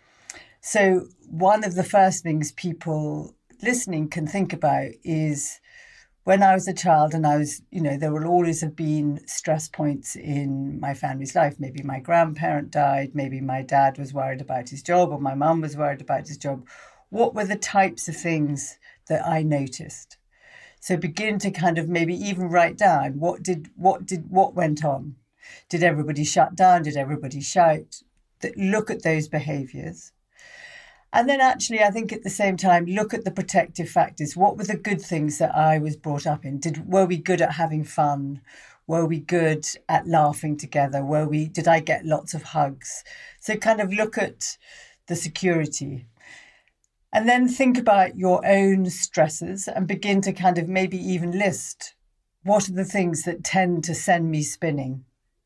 So one of the first things people listening can think about is, when I was a child and there will always have been stress points in my family's life. Maybe my grandparent died, maybe my dad was worried about his job, or my mum was worried about his job. What were the types of things that I noticed? So begin to kind of maybe even write down what went on. Did everybody shut down? Did everybody shout? Look at those behaviours. And then actually, I think at the same time, look at the protective factors. What were the good things that I was brought up in? Were we good at having fun? Were we good at laughing together? Did I get lots of hugs? So kind of look at the security. And then think about your own stresses and begin to kind of maybe even list, what are the things that tend to send me spinning?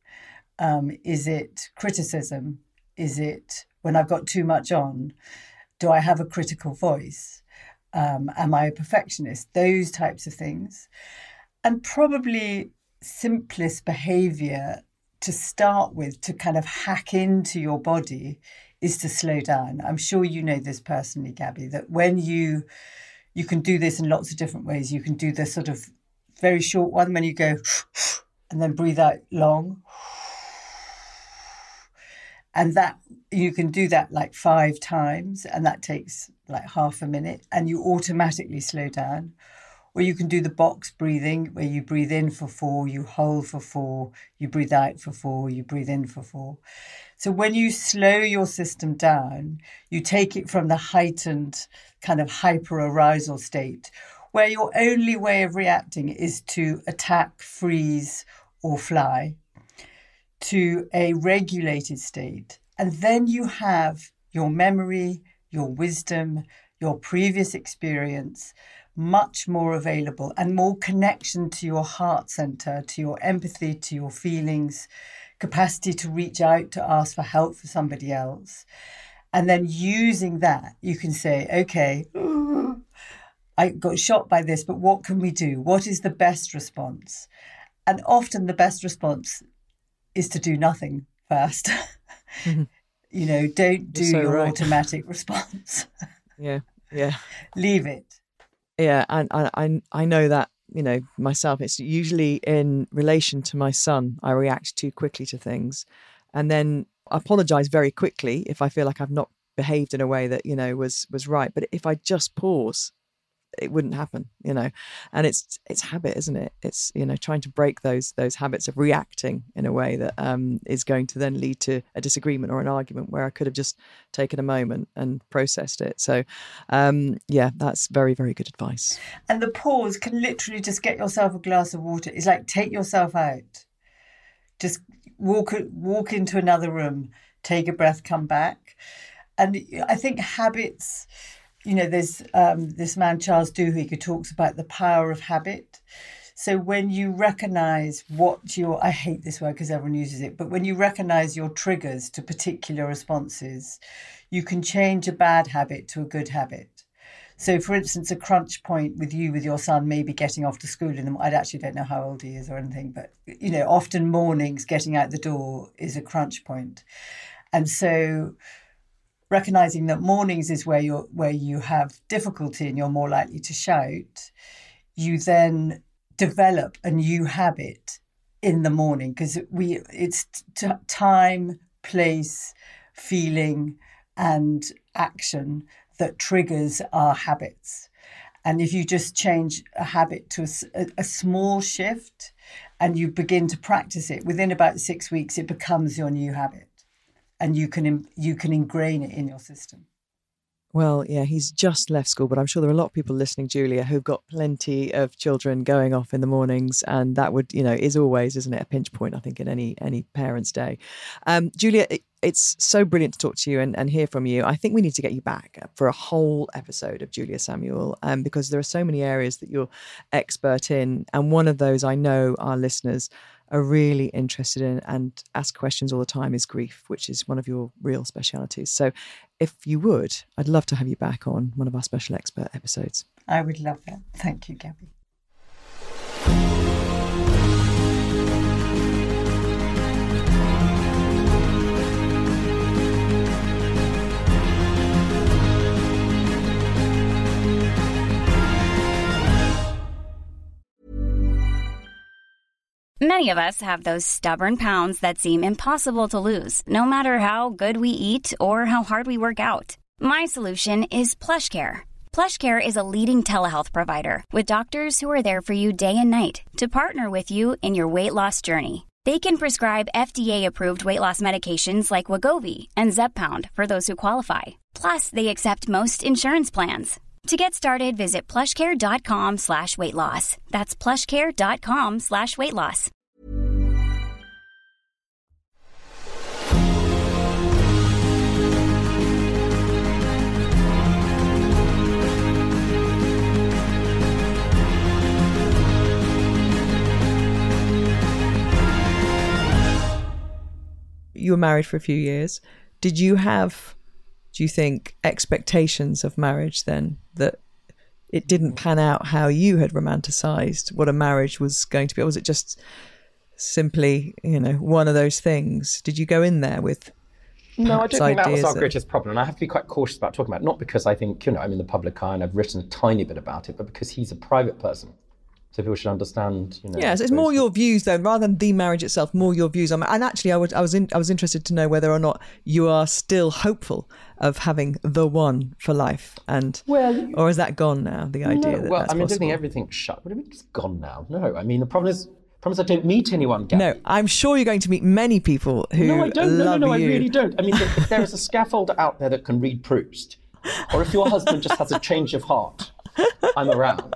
Is it criticism? Is it when I've got too much on? Do I have a critical voice? Am I a perfectionist? Those types of things. And probably simplest behaviour to start with, to kind of hack into your body, is to slow down. I'm sure you know this personally, Gabby, that when you can do this in lots of different ways. You can do the sort of very short one when you go and then breathe out long. And that you can do that like 5 times, and that takes like half a minute, and you automatically slow down. Or you can do the box breathing, where you breathe in for 4, you hold for 4, you breathe out for 4, you breathe in for 4. So when you slow your system down, you take it from the heightened kind of hyper-arousal state, where your only way of reacting is to attack, freeze, or fly, to a regulated state. And then you have your memory, your wisdom, your previous experience much more available, and more connection to your heart center, to your empathy, to your feelings, capacity to reach out to ask for help for somebody else. And then using that, you can say, okay, I got shot by this, but what can we do? What is the best response? And often the best response is to do nothing first. Don't do your automatic response. Yeah. Leave it. Yeah, and I know that, myself, it's usually in relation to my son. I react too quickly to things, and then apologise very quickly if I feel like I've not behaved in a way that, was right. But if I just pause, it wouldn't happen, and it's habit, isn't it? It's, trying to break those habits of reacting in a way that is going to then lead to a disagreement or an argument where I could have just taken a moment and processed it. So that's very, very good advice. And the pause can literally just get yourself a glass of water. It's like, take yourself out, just walk into another room, take a breath, come back. And I think habits, there's this man, Charles Duhigg, who talks about the power of habit. So when you recognise I hate this word because everyone uses it, but when you recognise your triggers to particular responses, you can change a bad habit to a good habit. So, for instance, a crunch point with your son maybe getting off to school in the morning. I actually don't know how old he is or anything, but, often mornings getting out the door is a crunch point. And so recognising that mornings is where you have difficulty and you're more likely to shout, you then develop a new habit in the morning, because it's time, place, feeling and action that triggers our habits. And if you just change a habit to a small shift and you begin to practice it, within about 6 weeks it becomes your new habit, and you can ingrain it in your system. Well, yeah, he's just left school, but I'm sure there are a lot of people listening, Julia, who've got plenty of children going off in the mornings, and that would, is always, isn't it, a pinch point, I think, in any parent's day. Julia, it's so brilliant to talk to you and hear from you. I think we need to get you back for a whole episode of Julia Samuel, because there are so many areas that you're expert in, and one of those I know our listeners are really interested in and ask questions all the time is grief, which is one of your real specialities. So if you would, I'd love to have you back on one of our special expert episodes. I would love that. Thank you, Gabby. Many of us have those stubborn pounds that seem impossible to lose, no matter how good we eat or how hard we work out. My solution is PlushCare. PlushCare is a leading telehealth provider with doctors who are there for you day and night to partner with you in your weight loss journey. They can prescribe FDA-approved weight loss medications like Wegovy and Zepbound for those who qualify. Plus, they accept most insurance plans. To get started, visit plushcare.com/weightloss. That's plushcare.com/weightloss. You were married for a few years. Did you have, do you think, expectations of marriage then, that it didn't pan out how you had romanticised what a marriage was going to be? Or was it just simply, one of those things? Did you go in there with No, I don't think that was our that... greatest problem. And I have to be quite cautious about talking about it, not because I think, I'm in the public eye and I've written a tiny bit about it, but because he's a private person. So people should understand, Yes, it's more your views, though, rather than the marriage itself, more your views on. And actually, I was interested to know whether or not you are still hopeful of having the one for life, or is that gone now? The idea that that's I don't possible? think everything's shut. What do you mean it's gone now? No, the problem is I don't meet anyone, Gabby. No, I'm sure you're going to meet many people who No, I don't. love No, you. I really don't. If there is a scaffolder out there that can read Proust, or if your husband just has a change of heart, I'm around.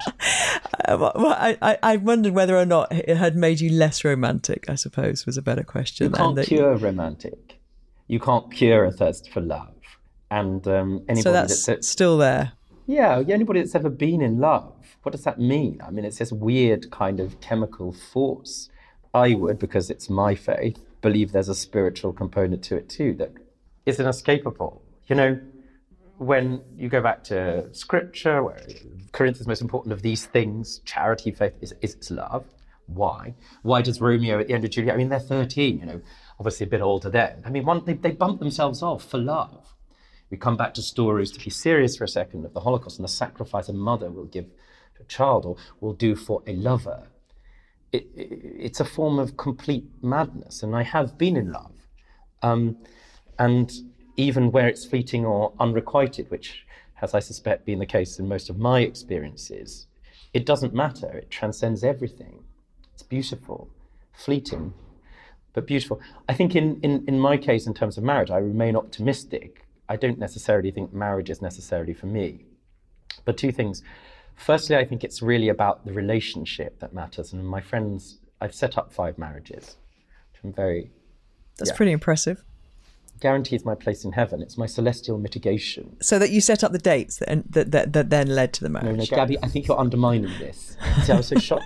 I wondered whether or not it had made you less romantic, I suppose, was a better question. You can't cure romantic. You can't cure a thirst for love. And anybody so that's still there. Yeah, anybody that's ever been in love, what does that mean? It's this weird kind of chemical force. I would, because it's my faith, believe there's a spiritual component to it too that is inescapable. When you go back to scripture, where Corinth is the most important of these things, charity, faith, is love. Why? Why does Romeo at the end of Juliet, they're 13, obviously a bit older then. They bump themselves off for love. We come back to stories, to be serious for a second, of the Holocaust and the sacrifice a mother will give to a child or will do for a lover. It's a form of complete madness, and I have been in love. And even where it's fleeting or unrequited, which has, I suspect, been the case in most of my experiences, it doesn't matter. It transcends everything. It's beautiful, fleeting, but beautiful. I think in my case, in terms of marriage, I remain optimistic. I don't necessarily think marriage is necessarily for me. But two things. Firstly, I think it's really about the relationship that matters. And my friends, I've set up 5 marriages, which I'm very... That's pretty impressive. Guarantees my place in heaven. It's my celestial mitigation. So that you set up the dates that then led to the marriage. No, Gabby, I think you're undermining this. See, I was so shocked.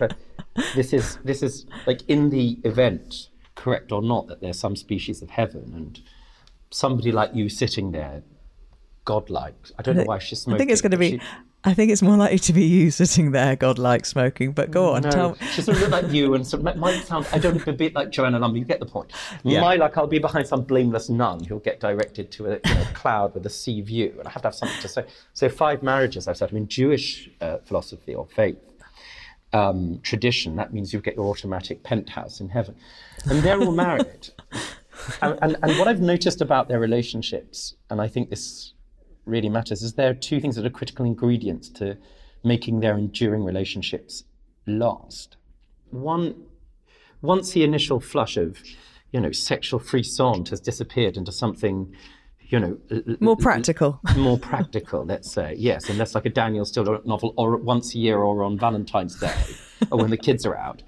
this is like, in the event, correct or not, that there's some species of heaven and somebody like you sitting there, godlike. I don't know why she's smoking. I think it's going to be. I think it's more likely to be you sitting there, godlike, smoking. But go on, tell me. She sort of look like you, and sort of might sound. I don't know, a bit like Joanna Lumley. You get the point. Yeah. I'll be behind some blameless nun who'll get directed to a cloud with a sea view, and I have to have something to say. So 5 marriages, I've said. I mean, Jewish philosophy or faith tradition. That means you get your automatic penthouse in heaven, and they're all married. and what I've noticed about their relationships, and I think this really matters, is there are 2 things that are critical ingredients to making their enduring relationships last. One, once the initial flush of, sexual frisson has disappeared into something, more practical. More practical, let's say, yes, unless like a Daniel Steele novel, or once a year, or on Valentine's Day, or when the kids are out.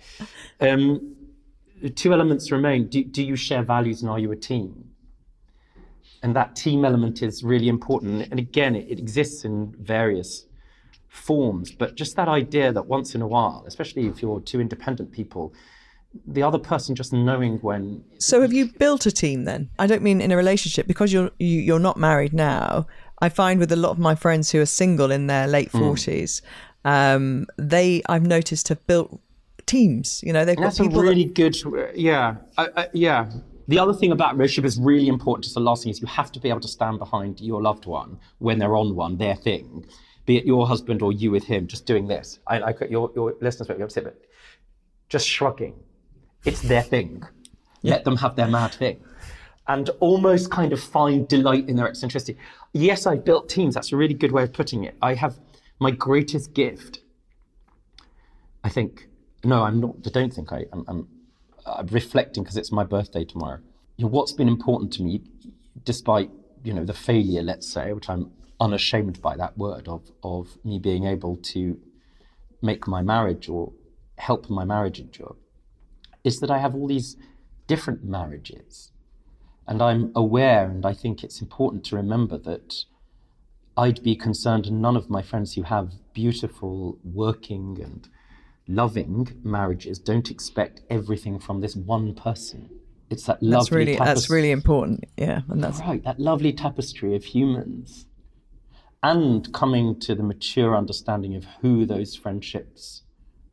2 elements remain. Do you share values, and are you a team? And that team element is really important. And again, it exists in various forms, but just that idea that once in a while, especially if you're 2 independent people, the other person just knowing when. So have you built a team then? I don't mean in a relationship, because you're not married now. I find with a lot of my friends who are single in their late 40s, I've noticed, have built teams. They've got that's people. That's a really good, yeah. The other thing about relationship is really important, just the last thing, is you have to be able to stand behind your loved one when they're on one, their thing, be it your husband or you with him, just doing this. I your listeners might be upset, but just shrugging. It's their thing. Yeah. Let them have their mad thing. And almost kind of find delight in their eccentricity. Yes, I've built teams. That's a really good way of putting it. I have my greatest gift, I think. No, I'm not. I don't think I'm reflecting, because it's my birthday tomorrow. What's been important to me, despite the failure, let's say, which I'm unashamed by that word of me being able to make my marriage or help my marriage endure, is that I have all these different marriages, and I'm aware, and I think it's important to remember that I'd be concerned, and none of my friends who have beautiful, working and loving marriages don't expect everything from this one person. It's that lovely tapestry. That's really important, yeah. And that's right, that lovely tapestry of humans, and coming to the mature understanding of who those friendships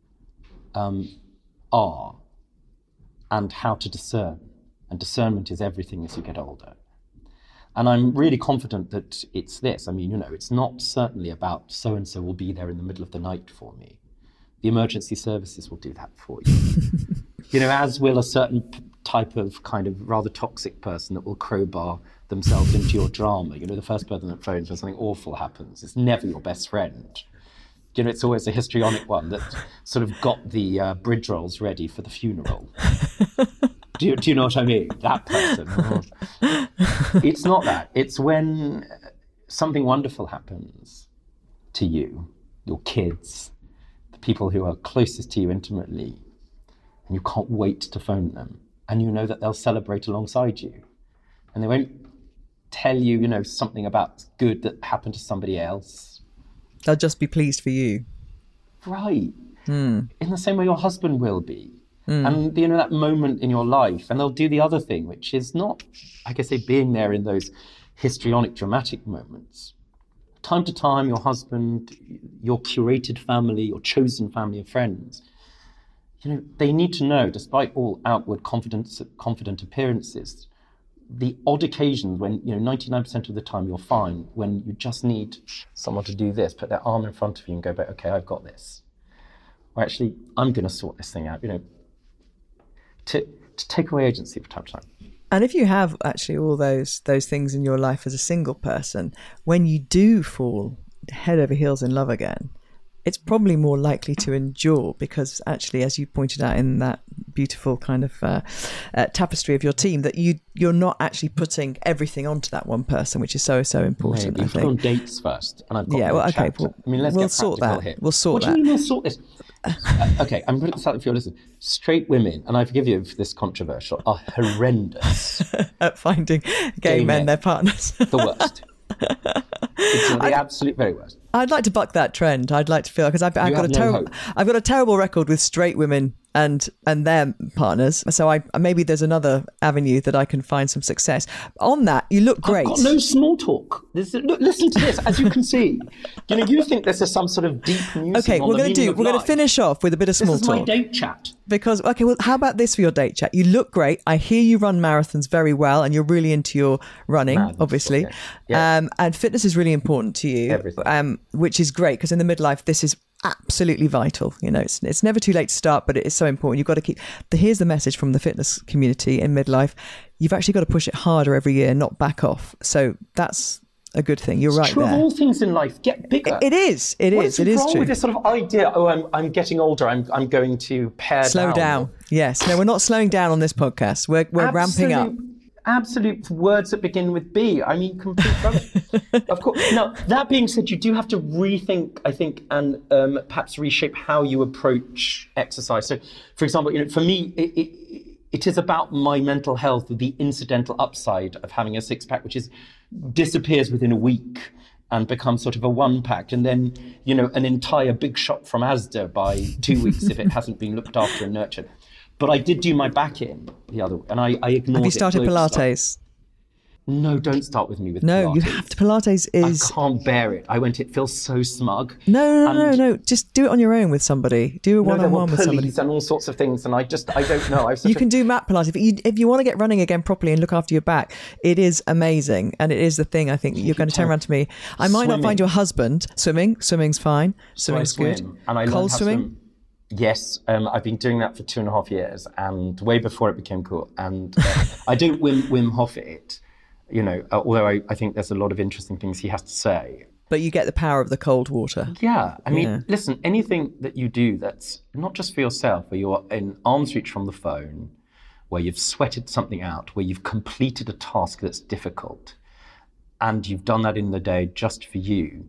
are, and how to discern. And discernment is everything as you get older. And I'm really confident that it's this. I mean, it's not certainly about so-and-so will be there in the middle of the night for me. The emergency services will do that for you. As will a certain type of kind of rather toxic person that will crowbar themselves into your drama. The first person that phones when something awful happens, it's never your best friend. It's always a histrionic one that sort of got the bridge rolls ready for the funeral. Do you know what I mean? That person. It's not that. It's when something wonderful happens to you, your kids, people who are closest to you intimately, and you can't wait to phone them, and you know that they'll celebrate alongside you, and they won't tell you, something about good that happened to somebody else. They'll just be pleased for you. Right. In the same way your husband will be. And, that moment in your life, and they'll do the other thing, which is not, I guess, being there in those histrionic, dramatic moments. Time to time, your husband, your curated family, your chosen family of friends, they need to know, despite all outward confident appearances, the odd occasions when, 99% of the time you're fine, when you just need someone to do this, put their arm in front of you and go, okay, I've got this. Or actually, I'm going to sort this thing out, to take away agency from time to time. And if you have actually all those things in your life as a single person, when you do fall head over heels in love again, it's probably more likely to endure, because actually, as you pointed out in that beautiful kind of tapestry of your team, that you're not actually putting everything onto that one person, which is so important. Maybe. I think. On dates first, and I've got okay. We'll sort that. Here. We'll sort that. What do you mean we'll sort this? Okay, I'm putting this out for your listeners. Straight women, and I forgive you if this is controversial, are horrendous at finding gay men their partners. The worst. It's the absolute very worst. I'd like to buck that trend. I'd like to feel, because I've got a terrible record with straight women and their partners. So maybe there's another avenue that I can find some success. On that, you look great. I've got no small talk. Look, listen to this. As you can see, you think this is some sort of deep musing. Okay, we're going to finish off with a bit of small talk. This is my date chat. Because, okay, well, how about this for your date chat? You look great. I hear you run marathons very well, and you're really into your running, obviously. Okay. Yeah. And fitness is really important to you, which is great, because in the midlife, this is absolutely vital. It's never too late to start, but it is so important. You've got to keep. Here's the message from the fitness community in midlife: you've actually got to push it harder every year, not back off. So that's a good thing. You're right. True there. Of all things in life, get bigger. It is. It is. It is wrong true. With this sort of idea? Oh, I'm getting older. I'm going to pare down. Slow down. Yes. No, we're not slowing down on this podcast. We're ramping up. Absolute words that begin with B. I mean, complete rubbish. Of course. Now, that being said, you do have to rethink, I think, and perhaps reshape how you approach exercise. So, for example, for me, it is about my mental health, the incidental upside of having a six-pack, which disappears within a week and becomes sort of a one-pack, and then, an entire big shot from Asda by 2 weeks if it hasn't been looked after and nurtured. But I did do my back in the other, and I ignored it. Have you started Pilates? No, don't start with me with Pilates. No, you have to. Pilates is... I can't bear it. It feels so smug. No. Just do it on your own with somebody. Do a one-on-one with somebody. And all sorts of things, and I don't know. You can do mat Pilates. If you want to get running again properly and look after your back, it is amazing. And it is the thing, I think, you're going to turn around to me. I might not find your husband. Swimming's fine. Swimming's good. And I cold swimming? Yes, I've been doing that for 2.5 years, and way before it became cool. And I don't Wim Hof it, although I think there's a lot of interesting things he has to say. But you get the power of the cold water. Yeah. I mean, listen, anything that you do that's not just for yourself, where you're in arm's reach from the phone, where you've sweated something out, where you've completed a task that's difficult, and you've done that in the day just for you,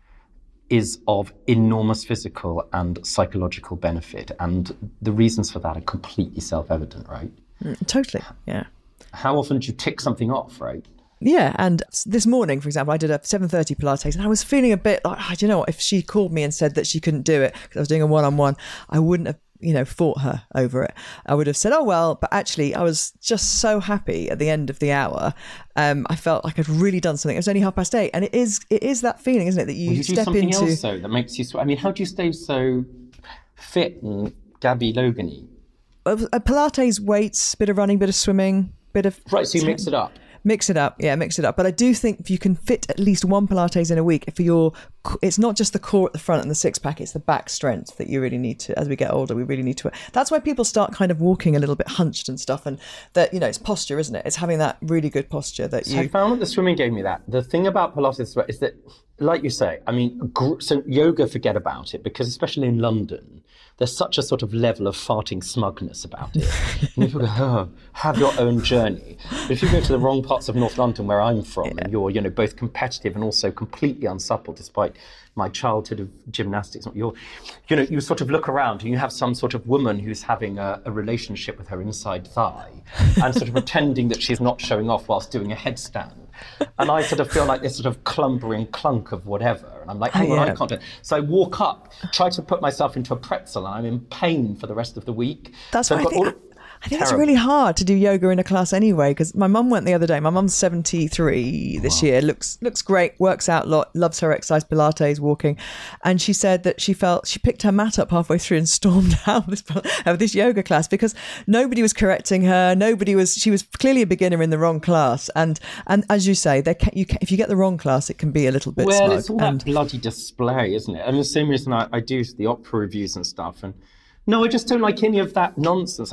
is of enormous physical and psychological benefit. And the reasons for that are completely self-evident, right? Totally, yeah. How often do you tick something off, right? Yeah, and this morning, for example, I did a 7:30 Pilates, and I was feeling a bit like, if she called me and said that she couldn't do it because I was doing a one-on-one, I wouldn't have fought her over it. I would have said, oh, well, but actually I was just so happy at the end of the hour. I felt like I'd really done something. It was only 8:30. And it is that feeling, isn't it? That you step do something into... else, though, that makes you... I mean, how do you stay so fit and Gabby Logan-y? Pilates, weights, bit of running, bit of swimming, bit of... Right, so you mix it up. Mix it up. But I do think if you can fit at least one Pilates in a week, it's not just the core at the front and the six-pack, it's the back strength that you really need to, as we get older, we really need to. That's why people start kind of walking a little bit hunched and stuff, and that, it's posture, isn't it? It's having that really good posture that I found that the swimming gave me that. The thing about Pilates is that, like you say, I mean, so yoga, forget about it, because especially in London, there's such a sort of level of farting smugness about it. And people go, oh, have your own journey. But if you go to the wrong parts of North London, where I'm from, and you're, both competitive and also completely unsupple, despite my childhood of gymnastics, you sort of look around and you have some sort of woman who's having a relationship with her inside thigh and sort of pretending that she's not showing off whilst doing a headstand. And I sort of feel like this sort of clumbering clunk of whatever. And I'm like, hang on, I can't do it. So I walk up, try to put myself into a pretzel, and I'm in pain for the rest of the week. That's what I think it's really hard to do yoga in a class anyway, because my mum went the other day. My mum's 73 this year, looks great, works out a lot, loves her exercise, Pilates, walking. And she said that she picked her mat up halfway through and stormed out of this yoga class because nobody was correcting her. She was clearly a beginner in the wrong class. And as you say, if you get the wrong class, it can be a little bit smug. Well, it's all that bloody display, isn't it? And the same reason I do the opera reviews and stuff. And no, I just don't like any of that nonsense.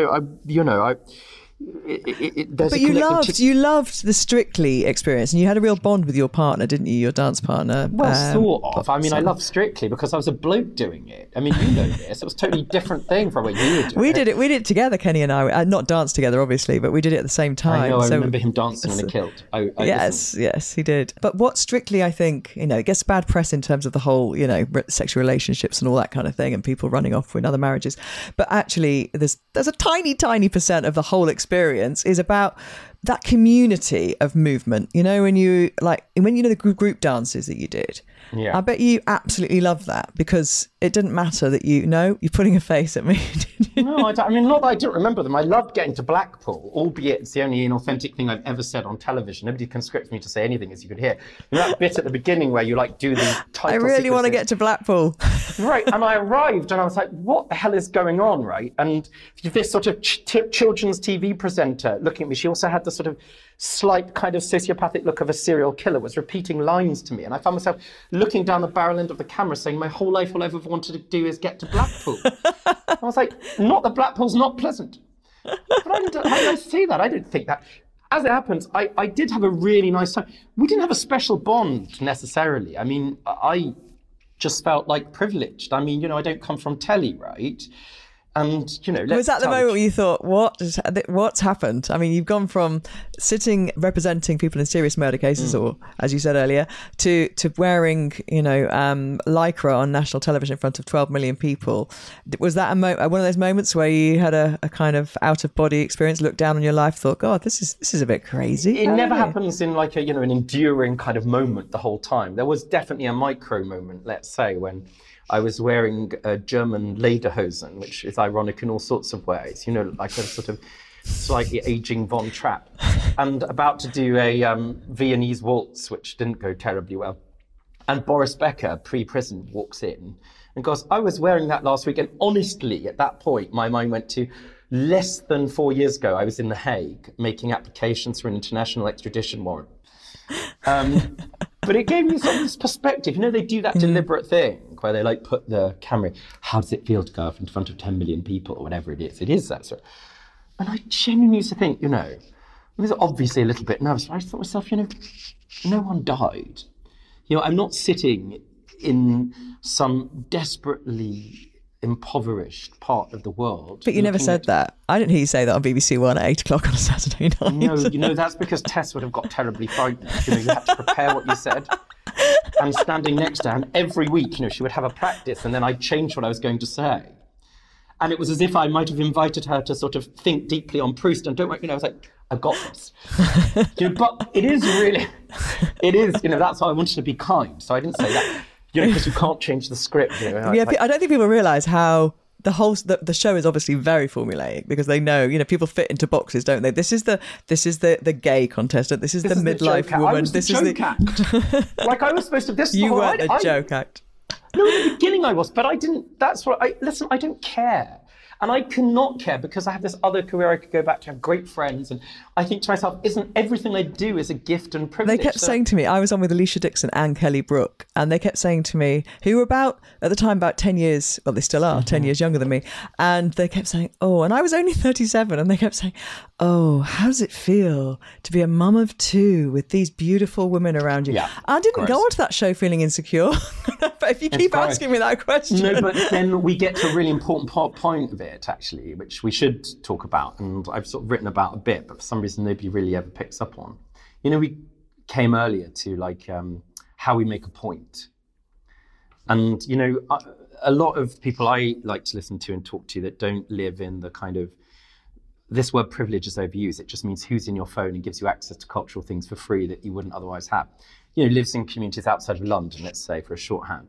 But you loved the Strictly experience, and you had a real bond with your partner, didn't you? Your dance partner. Well, sort of. I mean, I love Strictly because I was a bloke doing it. I mean, you know this. It was a totally different thing from what you were doing. We did it together, Kenny and I. Not danced together, obviously, but we did it at the same time. I know. I remember him dancing in a kilt. Yes, he did. But what Strictly, I think, it gets bad press in terms of the whole, sexual relationships and all that kind of thing, and people running off in other marriages. But actually, there's a tiny, tiny percent of the whole experience experience is about that community of movement. You know, when you know the group dances that you did. Yeah. I bet you absolutely love that, because it didn't matter that you're putting a face at me. No, I mean, not that I don't remember them. I loved getting to Blackpool, albeit it's the only inauthentic thing I've ever said on television. Nobody conscripts me to say anything, as you could hear. You know that bit at the beginning where you like do the title I really want to get to Blackpool. Right, and I arrived and I was like, what the hell is going on, right? And this sort of children's TV presenter looking at me, she also had the sort of slight kind of sociopathic look of a serial killer, was repeating lines to me. And I found myself looking down the barrel end of the camera saying, my whole life all I've ever wanted to do is get to Blackpool. I was like, not that Blackpool's not pleasant. But how did I say that? I didn't think that. As it happens, I did have a really nice time. We didn't have a special bond necessarily. I mean, I just felt like privileged. I mean, you know, I don't come from telly, right? And, you know, was that the moment where you thought, what's happened? I mean, you've gone from sitting representing people in serious murder cases, or as you said earlier, to wearing, you know, lycra on national television in front of 12 million people. Was that one of those moments where you had a kind of out of body experience, looked down on your life, thought, God, this is a bit crazy? It never happens in like an enduring kind of moment the whole time. There was definitely a micro moment, let's say, when I was wearing a German lederhosen, which is ironic in all sorts of ways, you know, like a sort of slightly aging Von Trapp, and about to do a Viennese waltz, which didn't go terribly well. And Boris Becker, pre-prison, walks in and goes, I was wearing that last week. And honestly, at that point, my mind went to less than 4 years ago, I was in The Hague making applications for an international extradition warrant. But it gave me sort of this perspective. You know, they do that deliberate thing where they like put the camera, how does it feel to go up in front of 10 million people or whatever it is? It is that sort of. And I genuinely used to think, you know, I was obviously a little bit nervous, but I just thought to myself, you know, no one died. You know, I'm not sitting in some desperately impoverished part of the world. But you never said that. I didn't hear you say that on BBC One at 8 o'clock on a Saturday night. No, you know, that's because Tess would have got terribly frightened. You know, you had to prepare what you said. And standing next to her, and every week, you know, she would have a practice, and then I'd change what I was going to say. And it was as if I might have invited her to sort of think deeply on Proust, and don't worry, you know, I was like, I've got this. You know, but it is, you know, that's why I wanted to be kind. So I didn't say that. You know, because you can't change the script. You know, yeah, I don't think people realise how the show is obviously very formulaic, because they know, you know, people fit into boxes, don't they? This is the gay contestant. This is the midlife woman. This is the joke act. Like I was supposed to. This you weren't a joke act. No, in the beginning I was, but I didn't. That's what I listen. I don't care. And I cannot care, because I have this other career I could go back to, have great friends. And I think to myself, isn't everything I do is a gift and privilege? They kept saying to me, I was on with Alicia Dixon and Kelly Brook, and they kept saying to me, who were at the time about 10 years, well, they still are, 10 years younger than me. And they kept saying, oh, and I was only 37. And they kept saying, oh, how does it feel to be a mum of two with these beautiful women around you? Yeah, I didn't go onto that show feeling insecure. But if you keep asking me that question. No, but then we get to a really important point of it, actually, which we should talk about. And I've sort of written about a bit, but for some reason nobody really ever picks up on. You know, we came earlier to like how we make a point. And, you know, a lot of people I like to listen to and talk to that don't live in the kind of, this word privilege is overused. It just means who's in your phone and gives you access to cultural things for free that you wouldn't otherwise have. You know, lives in communities outside of London, let's say, for a shorthand.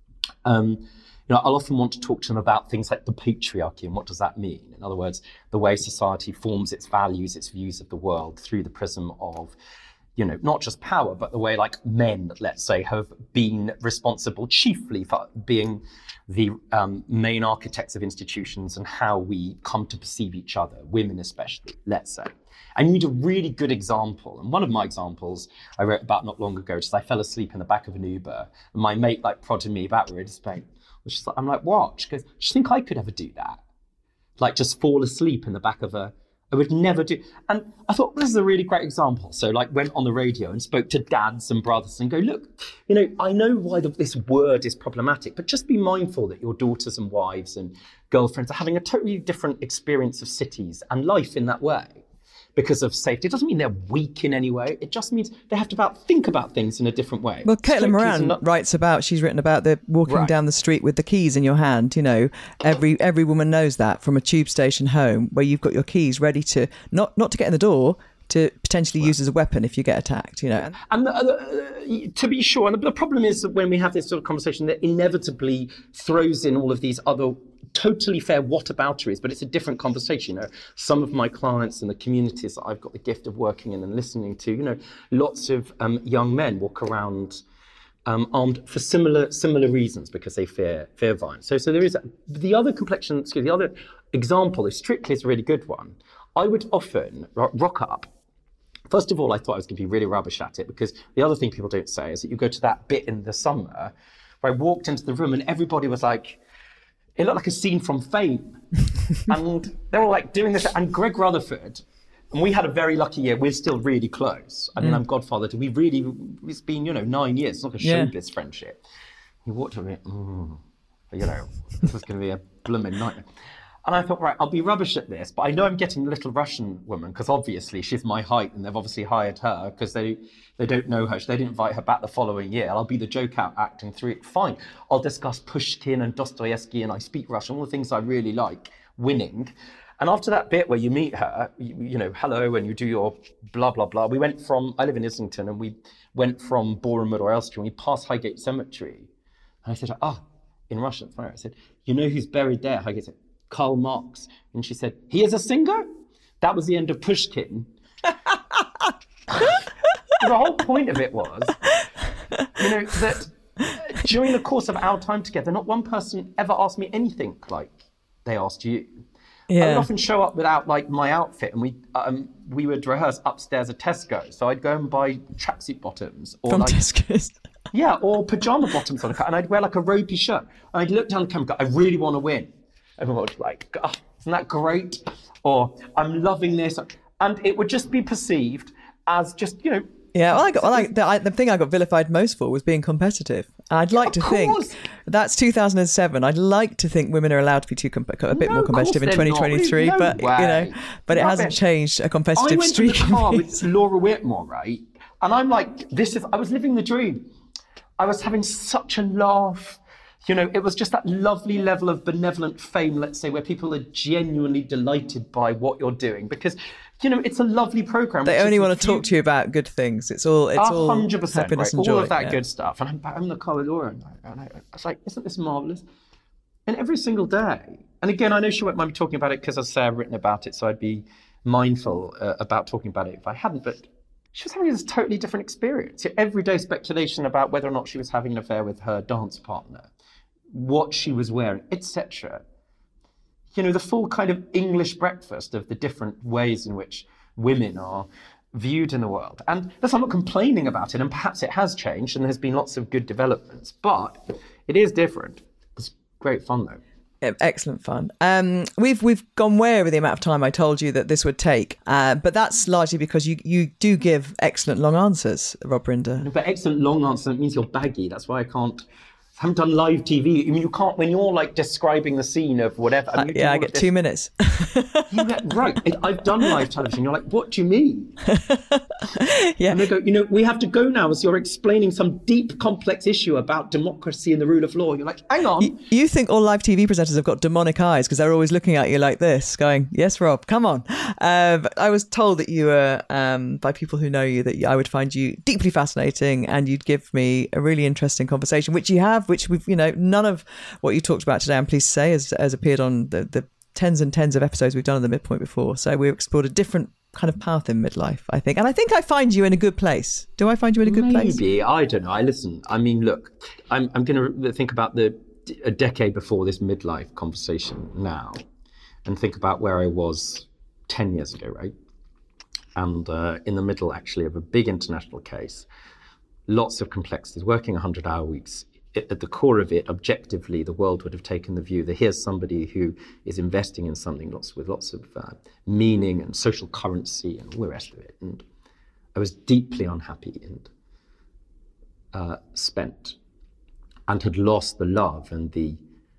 You know, I'll often want to talk to them about things like the patriarchy and what does that mean? In other words, the way society forms its values, its views of the world through the prism of, you know, not just power, but the way like men, let's say, have been responsible chiefly for being the main architects of institutions and how we come to perceive each other, women especially, let's say. And you need a really good example. And one of my examples I wrote about not long ago, is I fell asleep in the back of an Uber and my mate like prodded me about where it's like, I'm like, what? She goes, do you think I could ever do that? Like just fall asleep in the back of I would never do. And I thought, this is a really great example. So like went on the radio and spoke to dads and brothers and go, look, you know, I know why this word is problematic, but just be mindful that your daughters and wives and girlfriends are having a totally different experience of cities and life in that way. because of safety. It doesn't mean they're weak in any way. It just means they have to think about things in a different way. Well, Caitlin Moran she's written about the walking down the street with the keys in your hand. You know, every woman knows that from a tube station home where you've got your keys ready to, not to get in the door, to potentially use as a weapon if you get attacked, you know. And to be sure, and the problem is that when we have this sort of conversation, that inevitably throws in all of these other totally fair whatabouteries, but it's a different conversation. You know, some of my clients and the communities that I've got the gift of working in and listening to, you know, lots of young men walk around armed for similar reasons because they fear violence. So there is the other complexion. The other example is Strictly is a really good one. I would often rock up. First of all, I thought I was going to be really rubbish at it, because the other thing people don't say is that you go to that bit in the summer where I walked into the room and everybody was like, it looked like a scene from Fame. And they were like doing this. And Greg Rutherford, and we had a very lucky year. We're still really close. I mean, I'm godfather to, it's been, 9 years. It's like a showbiz friendship. He walked to me, this is going to be a blooming nightmare. And I thought, right, I'll be rubbish at this, but I know I'm getting a little Russian woman, because obviously she's my height and they've obviously hired her because they don't know her. They didn't invite her back the following year. I'll be the joke out acting through it. Fine. I'll discuss Pushkin and Dostoevsky and I speak Russian, all the things I really like, winning. And after that bit where you meet her, hello, and you do your blah, blah, blah. I live in Islington, and we went from Bournemouth or Elstree, and we passed Highgate Cemetery. And I said, in Russian, I said, you know who's buried there? Highgate Cemetery. Karl Marx. And she said, he is a singer? That was the end of Pushkin. The whole point of it was, that during the course of our time together, not one person ever asked me anything like they asked you. Yeah. I would often show up without my outfit, and we would rehearse upstairs at Tesco. So I'd go and buy tracksuit bottoms. Or Tesco's. Yeah, or pajama bottoms on a cut. And I'd wear a ropey shirt. And I'd look down the camera and go, I really want to win. Everyone would be like, isn't that great? Or I'm loving this. And it would just be perceived as just, Yeah, the thing I got vilified most for was being competitive. I'd like to think that's 2007. I'd like to think women are allowed to be a bit more competitive in 2023, but it hasn't changed a competitive streak. I went to the car with Laura Whitmore, right? And I'm like, I was living the dream. I was having such a laugh. It was just that lovely level of benevolent fame, let's say, where people are genuinely delighted by what you're doing, because, it's a lovely program. They only want to talk to you about good things. It's all 100%, happiness and joy. All of that good stuff. And I'm in the car with Laura, and I was like, isn't this marvellous? And every single day, and again, I know she won't mind me talking about it because, as I say, I've written about it, so I'd be mindful about talking about it if I hadn't, but she was having this totally different experience. Everyday speculation about whether or not she was having an affair with her dance partner, what she was wearing, etc. The full kind of English breakfast of the different ways in which women are viewed in the world. And I'm not complaining about it, and perhaps it has changed and there's been lots of good developments, but it is different. It's great fun though. Excellent fun. We've gone way over the amount of time I told you that this would take, but that's largely because you do give excellent long answers, Rob Rinder. But excellent long answer means you're baggy. That's why I haven't done live TV. I mean, you can't, when you're describing the scene of whatever. I get 2 minutes. Right. I've done live television. You're like, what do you mean? Yeah. And they go, we have to go now as you're explaining some deep, complex issue about democracy and the rule of law. You're like, hang on. You think all live TV presenters have got demonic eyes because they're always looking at you like this, going, yes, Rob, come on. But I was told that you were, by people who know you, that I would find you deeply fascinating and you'd give me a really interesting conversation, which you have, which we've, none of what you talked about today, I'm pleased to say, has appeared on the tens and tens of episodes we've done on the Midpoint before. So we've explored a different kind of path in midlife, I think. And I think I find you in a good place. Do I find you in a good place? Maybe. I don't know. I mean, look, I'm going to think about a decade before this midlife conversation now and think about where I was 10 years ago, right? And in the middle, actually, of a big international case, lots of complexities, working 100-hour weeks. At the core of it, objectively, the world would have taken the view that here's somebody who is investing in something with lots of meaning and social currency and all the rest of it. And I was deeply unhappy and spent, and had lost the love and the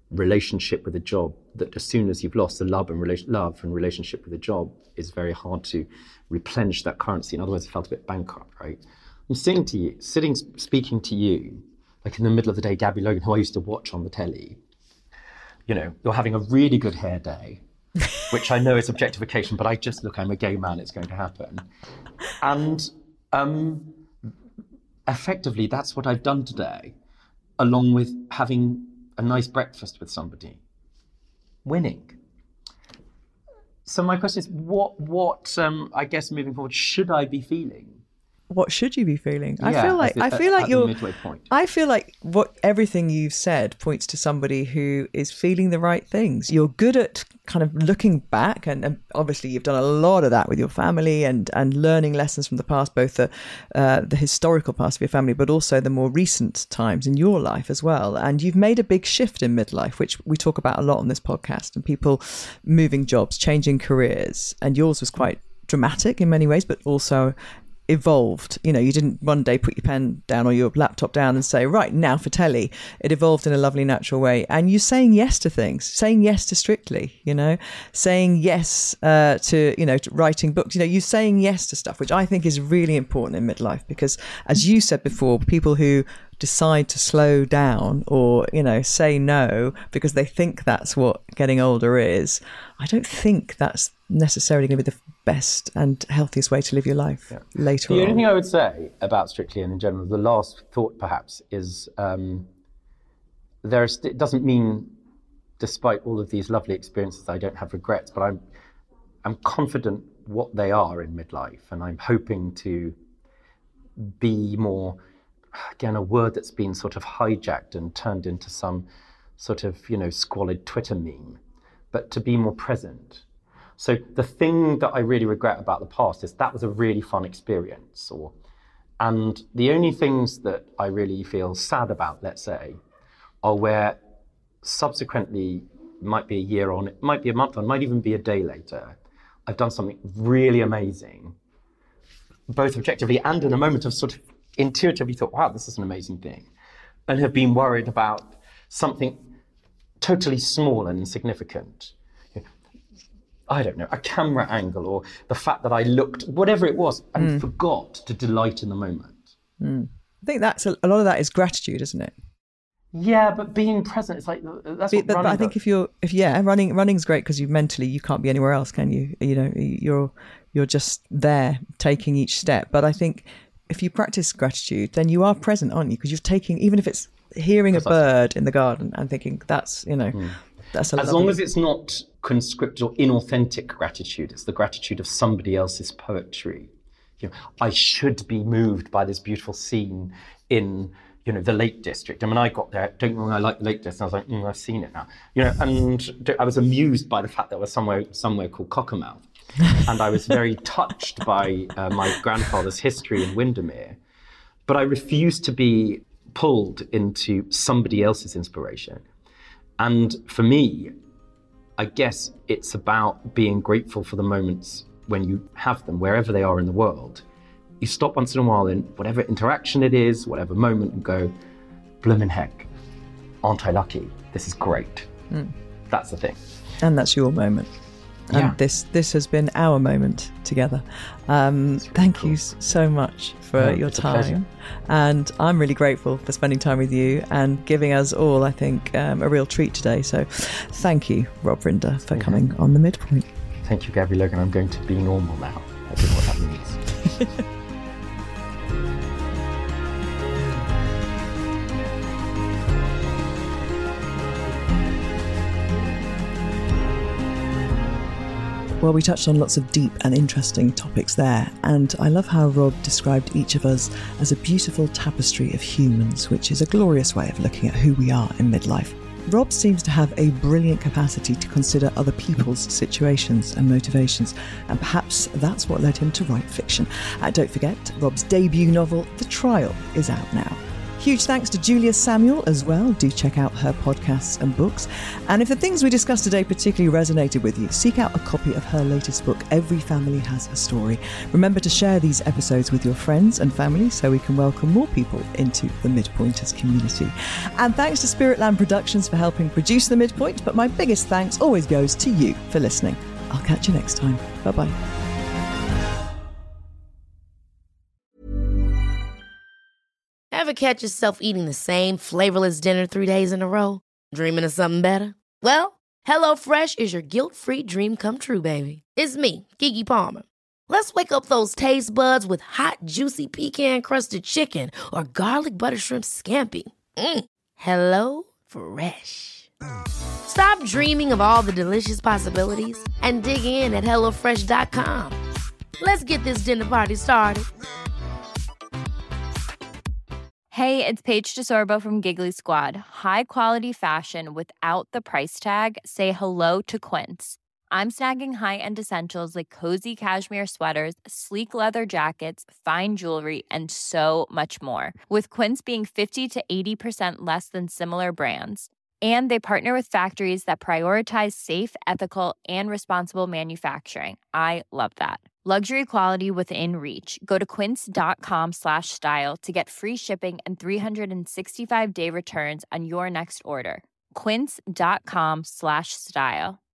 relationship with a job that as soon as you've lost the love and relationship with a job, is very hard to replenish that currency. In other words, it felt a bit bankrupt, right? I'm speaking to you, like in the middle of the day, Gabby Logan, who I used to watch on the telly. You know, you're having a really good hair day, which I know is objectification, but I'm a gay man, it's going to happen. And effectively, that's what I've done today, along with having a nice breakfast with somebody. Winning. So my question is, what I guess moving forward, should I be feeling? What should you be feeling? Yeah, I feel like you're. The midway point. I feel like everything you've said points to somebody who is feeling the right things. You're good at kind of looking back, and obviously you've done a lot of that with your family and learning lessons from the past, both the historical past of your family, but also the more recent times in your life as well. And you've made a big shift in midlife, which we talk about a lot on this podcast, and people moving jobs, changing careers. And yours was quite dramatic in many ways, but also evolved. You know, you didn't one day put your pen down or your laptop down and say, right, now for telly. It evolved in a lovely, natural way. And you're saying yes to things, saying yes to Strictly, you know, saying yes to writing books. You know, you're saying yes to stuff, which I think is really important in midlife, because as you said before, people who decide to slow down or, you know, say no because they think that's what getting older is, I don't think that's necessarily going to be the best and healthiest way to live your life later on. The only thing I would say about Strictly and in general, the last thought perhaps is it doesn't mean, despite all of these lovely experiences, I don't have regrets, but I'm confident what they are in midlife, and I'm hoping to be more, again, a word that's been sort of hijacked and turned into some sort of, you know, squalid Twitter meme, but to be more present. So the thing that I really regret about the past is that was a really fun experience. And the only things that I really feel sad about, let's say, are where subsequently, it might be a year on, it might be a month on, it might even be a day later, I've done something really amazing, both objectively and in a moment of sort of intuitively thought, wow, this is an amazing thing, and have been worried about something totally small and insignificant. I don't know, a camera angle or the fact that I looked, whatever it was, and forgot to delight in the moment. I think that's a lot of that is gratitude, isn't it? Yeah, but being present, it's like, that's what but I think running's great because you can't be anywhere else, can you? You know, you're just there taking each step. But I think if you practice gratitude, then you are present, aren't you? Because you're taking, even if it's hearing a bird in the garden and thinking that's, you know, that's a as long as it's not conscripted or inauthentic gratitude, it's the gratitude of somebody else's poetry. You know, I should be moved by this beautiful scene in, you know, the Lake District. I mean, I got there, don't get me wrong, I like the Lake District, and I was like, I've seen it now. You know, and I was amused by the fact that there was somewhere called Cockermouth. And I was very touched by my grandfather's history in Windermere. But I refused to be pulled into somebody else's inspiration. And for me, I guess it's about being grateful for the moments when you have them, wherever they are in the world. You stop once in a while in whatever interaction it is, whatever moment, and go, bloomin' heck, aren't I lucky? This is great. That's the thing. And that's your moment. Yeah. And this has been our moment together. Thank you so much for your time. And I'm really grateful for spending time with you and giving us all, I think, a real treat today. So thank you, Rob Rinder, for coming on The Midpoint. Thank you, Gabby Logan. I'm going to be normal now. I don't know what that means. Well, we touched on lots of deep and interesting topics there, and I love how Rob described each of us as a beautiful tapestry of humans, which is a glorious way of looking at who we are in midlife. Rob seems to have a brilliant capacity to consider other people's situations and motivations, and perhaps that's what led him to write fiction. Don't forget, Rob's debut novel, The Trial, is out now. Huge thanks to Julia Samuel as well. Do check out her podcasts and books. And if the things we discussed today particularly resonated with you, seek out a copy of her latest book, Every Family Has a Story. Remember to share these episodes with your friends and family so we can welcome more people into the Midpointers community. And thanks to Spiritland Productions for helping produce The Midpoint, but my biggest thanks always goes to you for listening. I'll catch you next time. Bye-bye. Ever catch yourself eating the same flavorless dinner 3 days in a row? Dreaming of something better? Well, HelloFresh is your guilt-free dream come true, baby. It's me, Keke Palmer. Let's wake up those taste buds with hot, juicy pecan-crusted chicken or garlic butter shrimp scampi. Hello Fresh. Stop dreaming of all the delicious possibilities and dig in at HelloFresh.com. Let's get this dinner party started. Hey, it's Paige DeSorbo from Giggly Squad. High quality fashion without the price tag. Say hello to Quince. I'm snagging high-end essentials like cozy cashmere sweaters, sleek leather jackets, fine jewelry, and so much more. With Quince being 50 to 80% less than similar brands. And they partner with factories that prioritize safe, ethical, and responsible manufacturing. I love that. Luxury quality within reach. Go to quince.com/style to get free shipping and 365-day returns on your next order. Quince.com/style.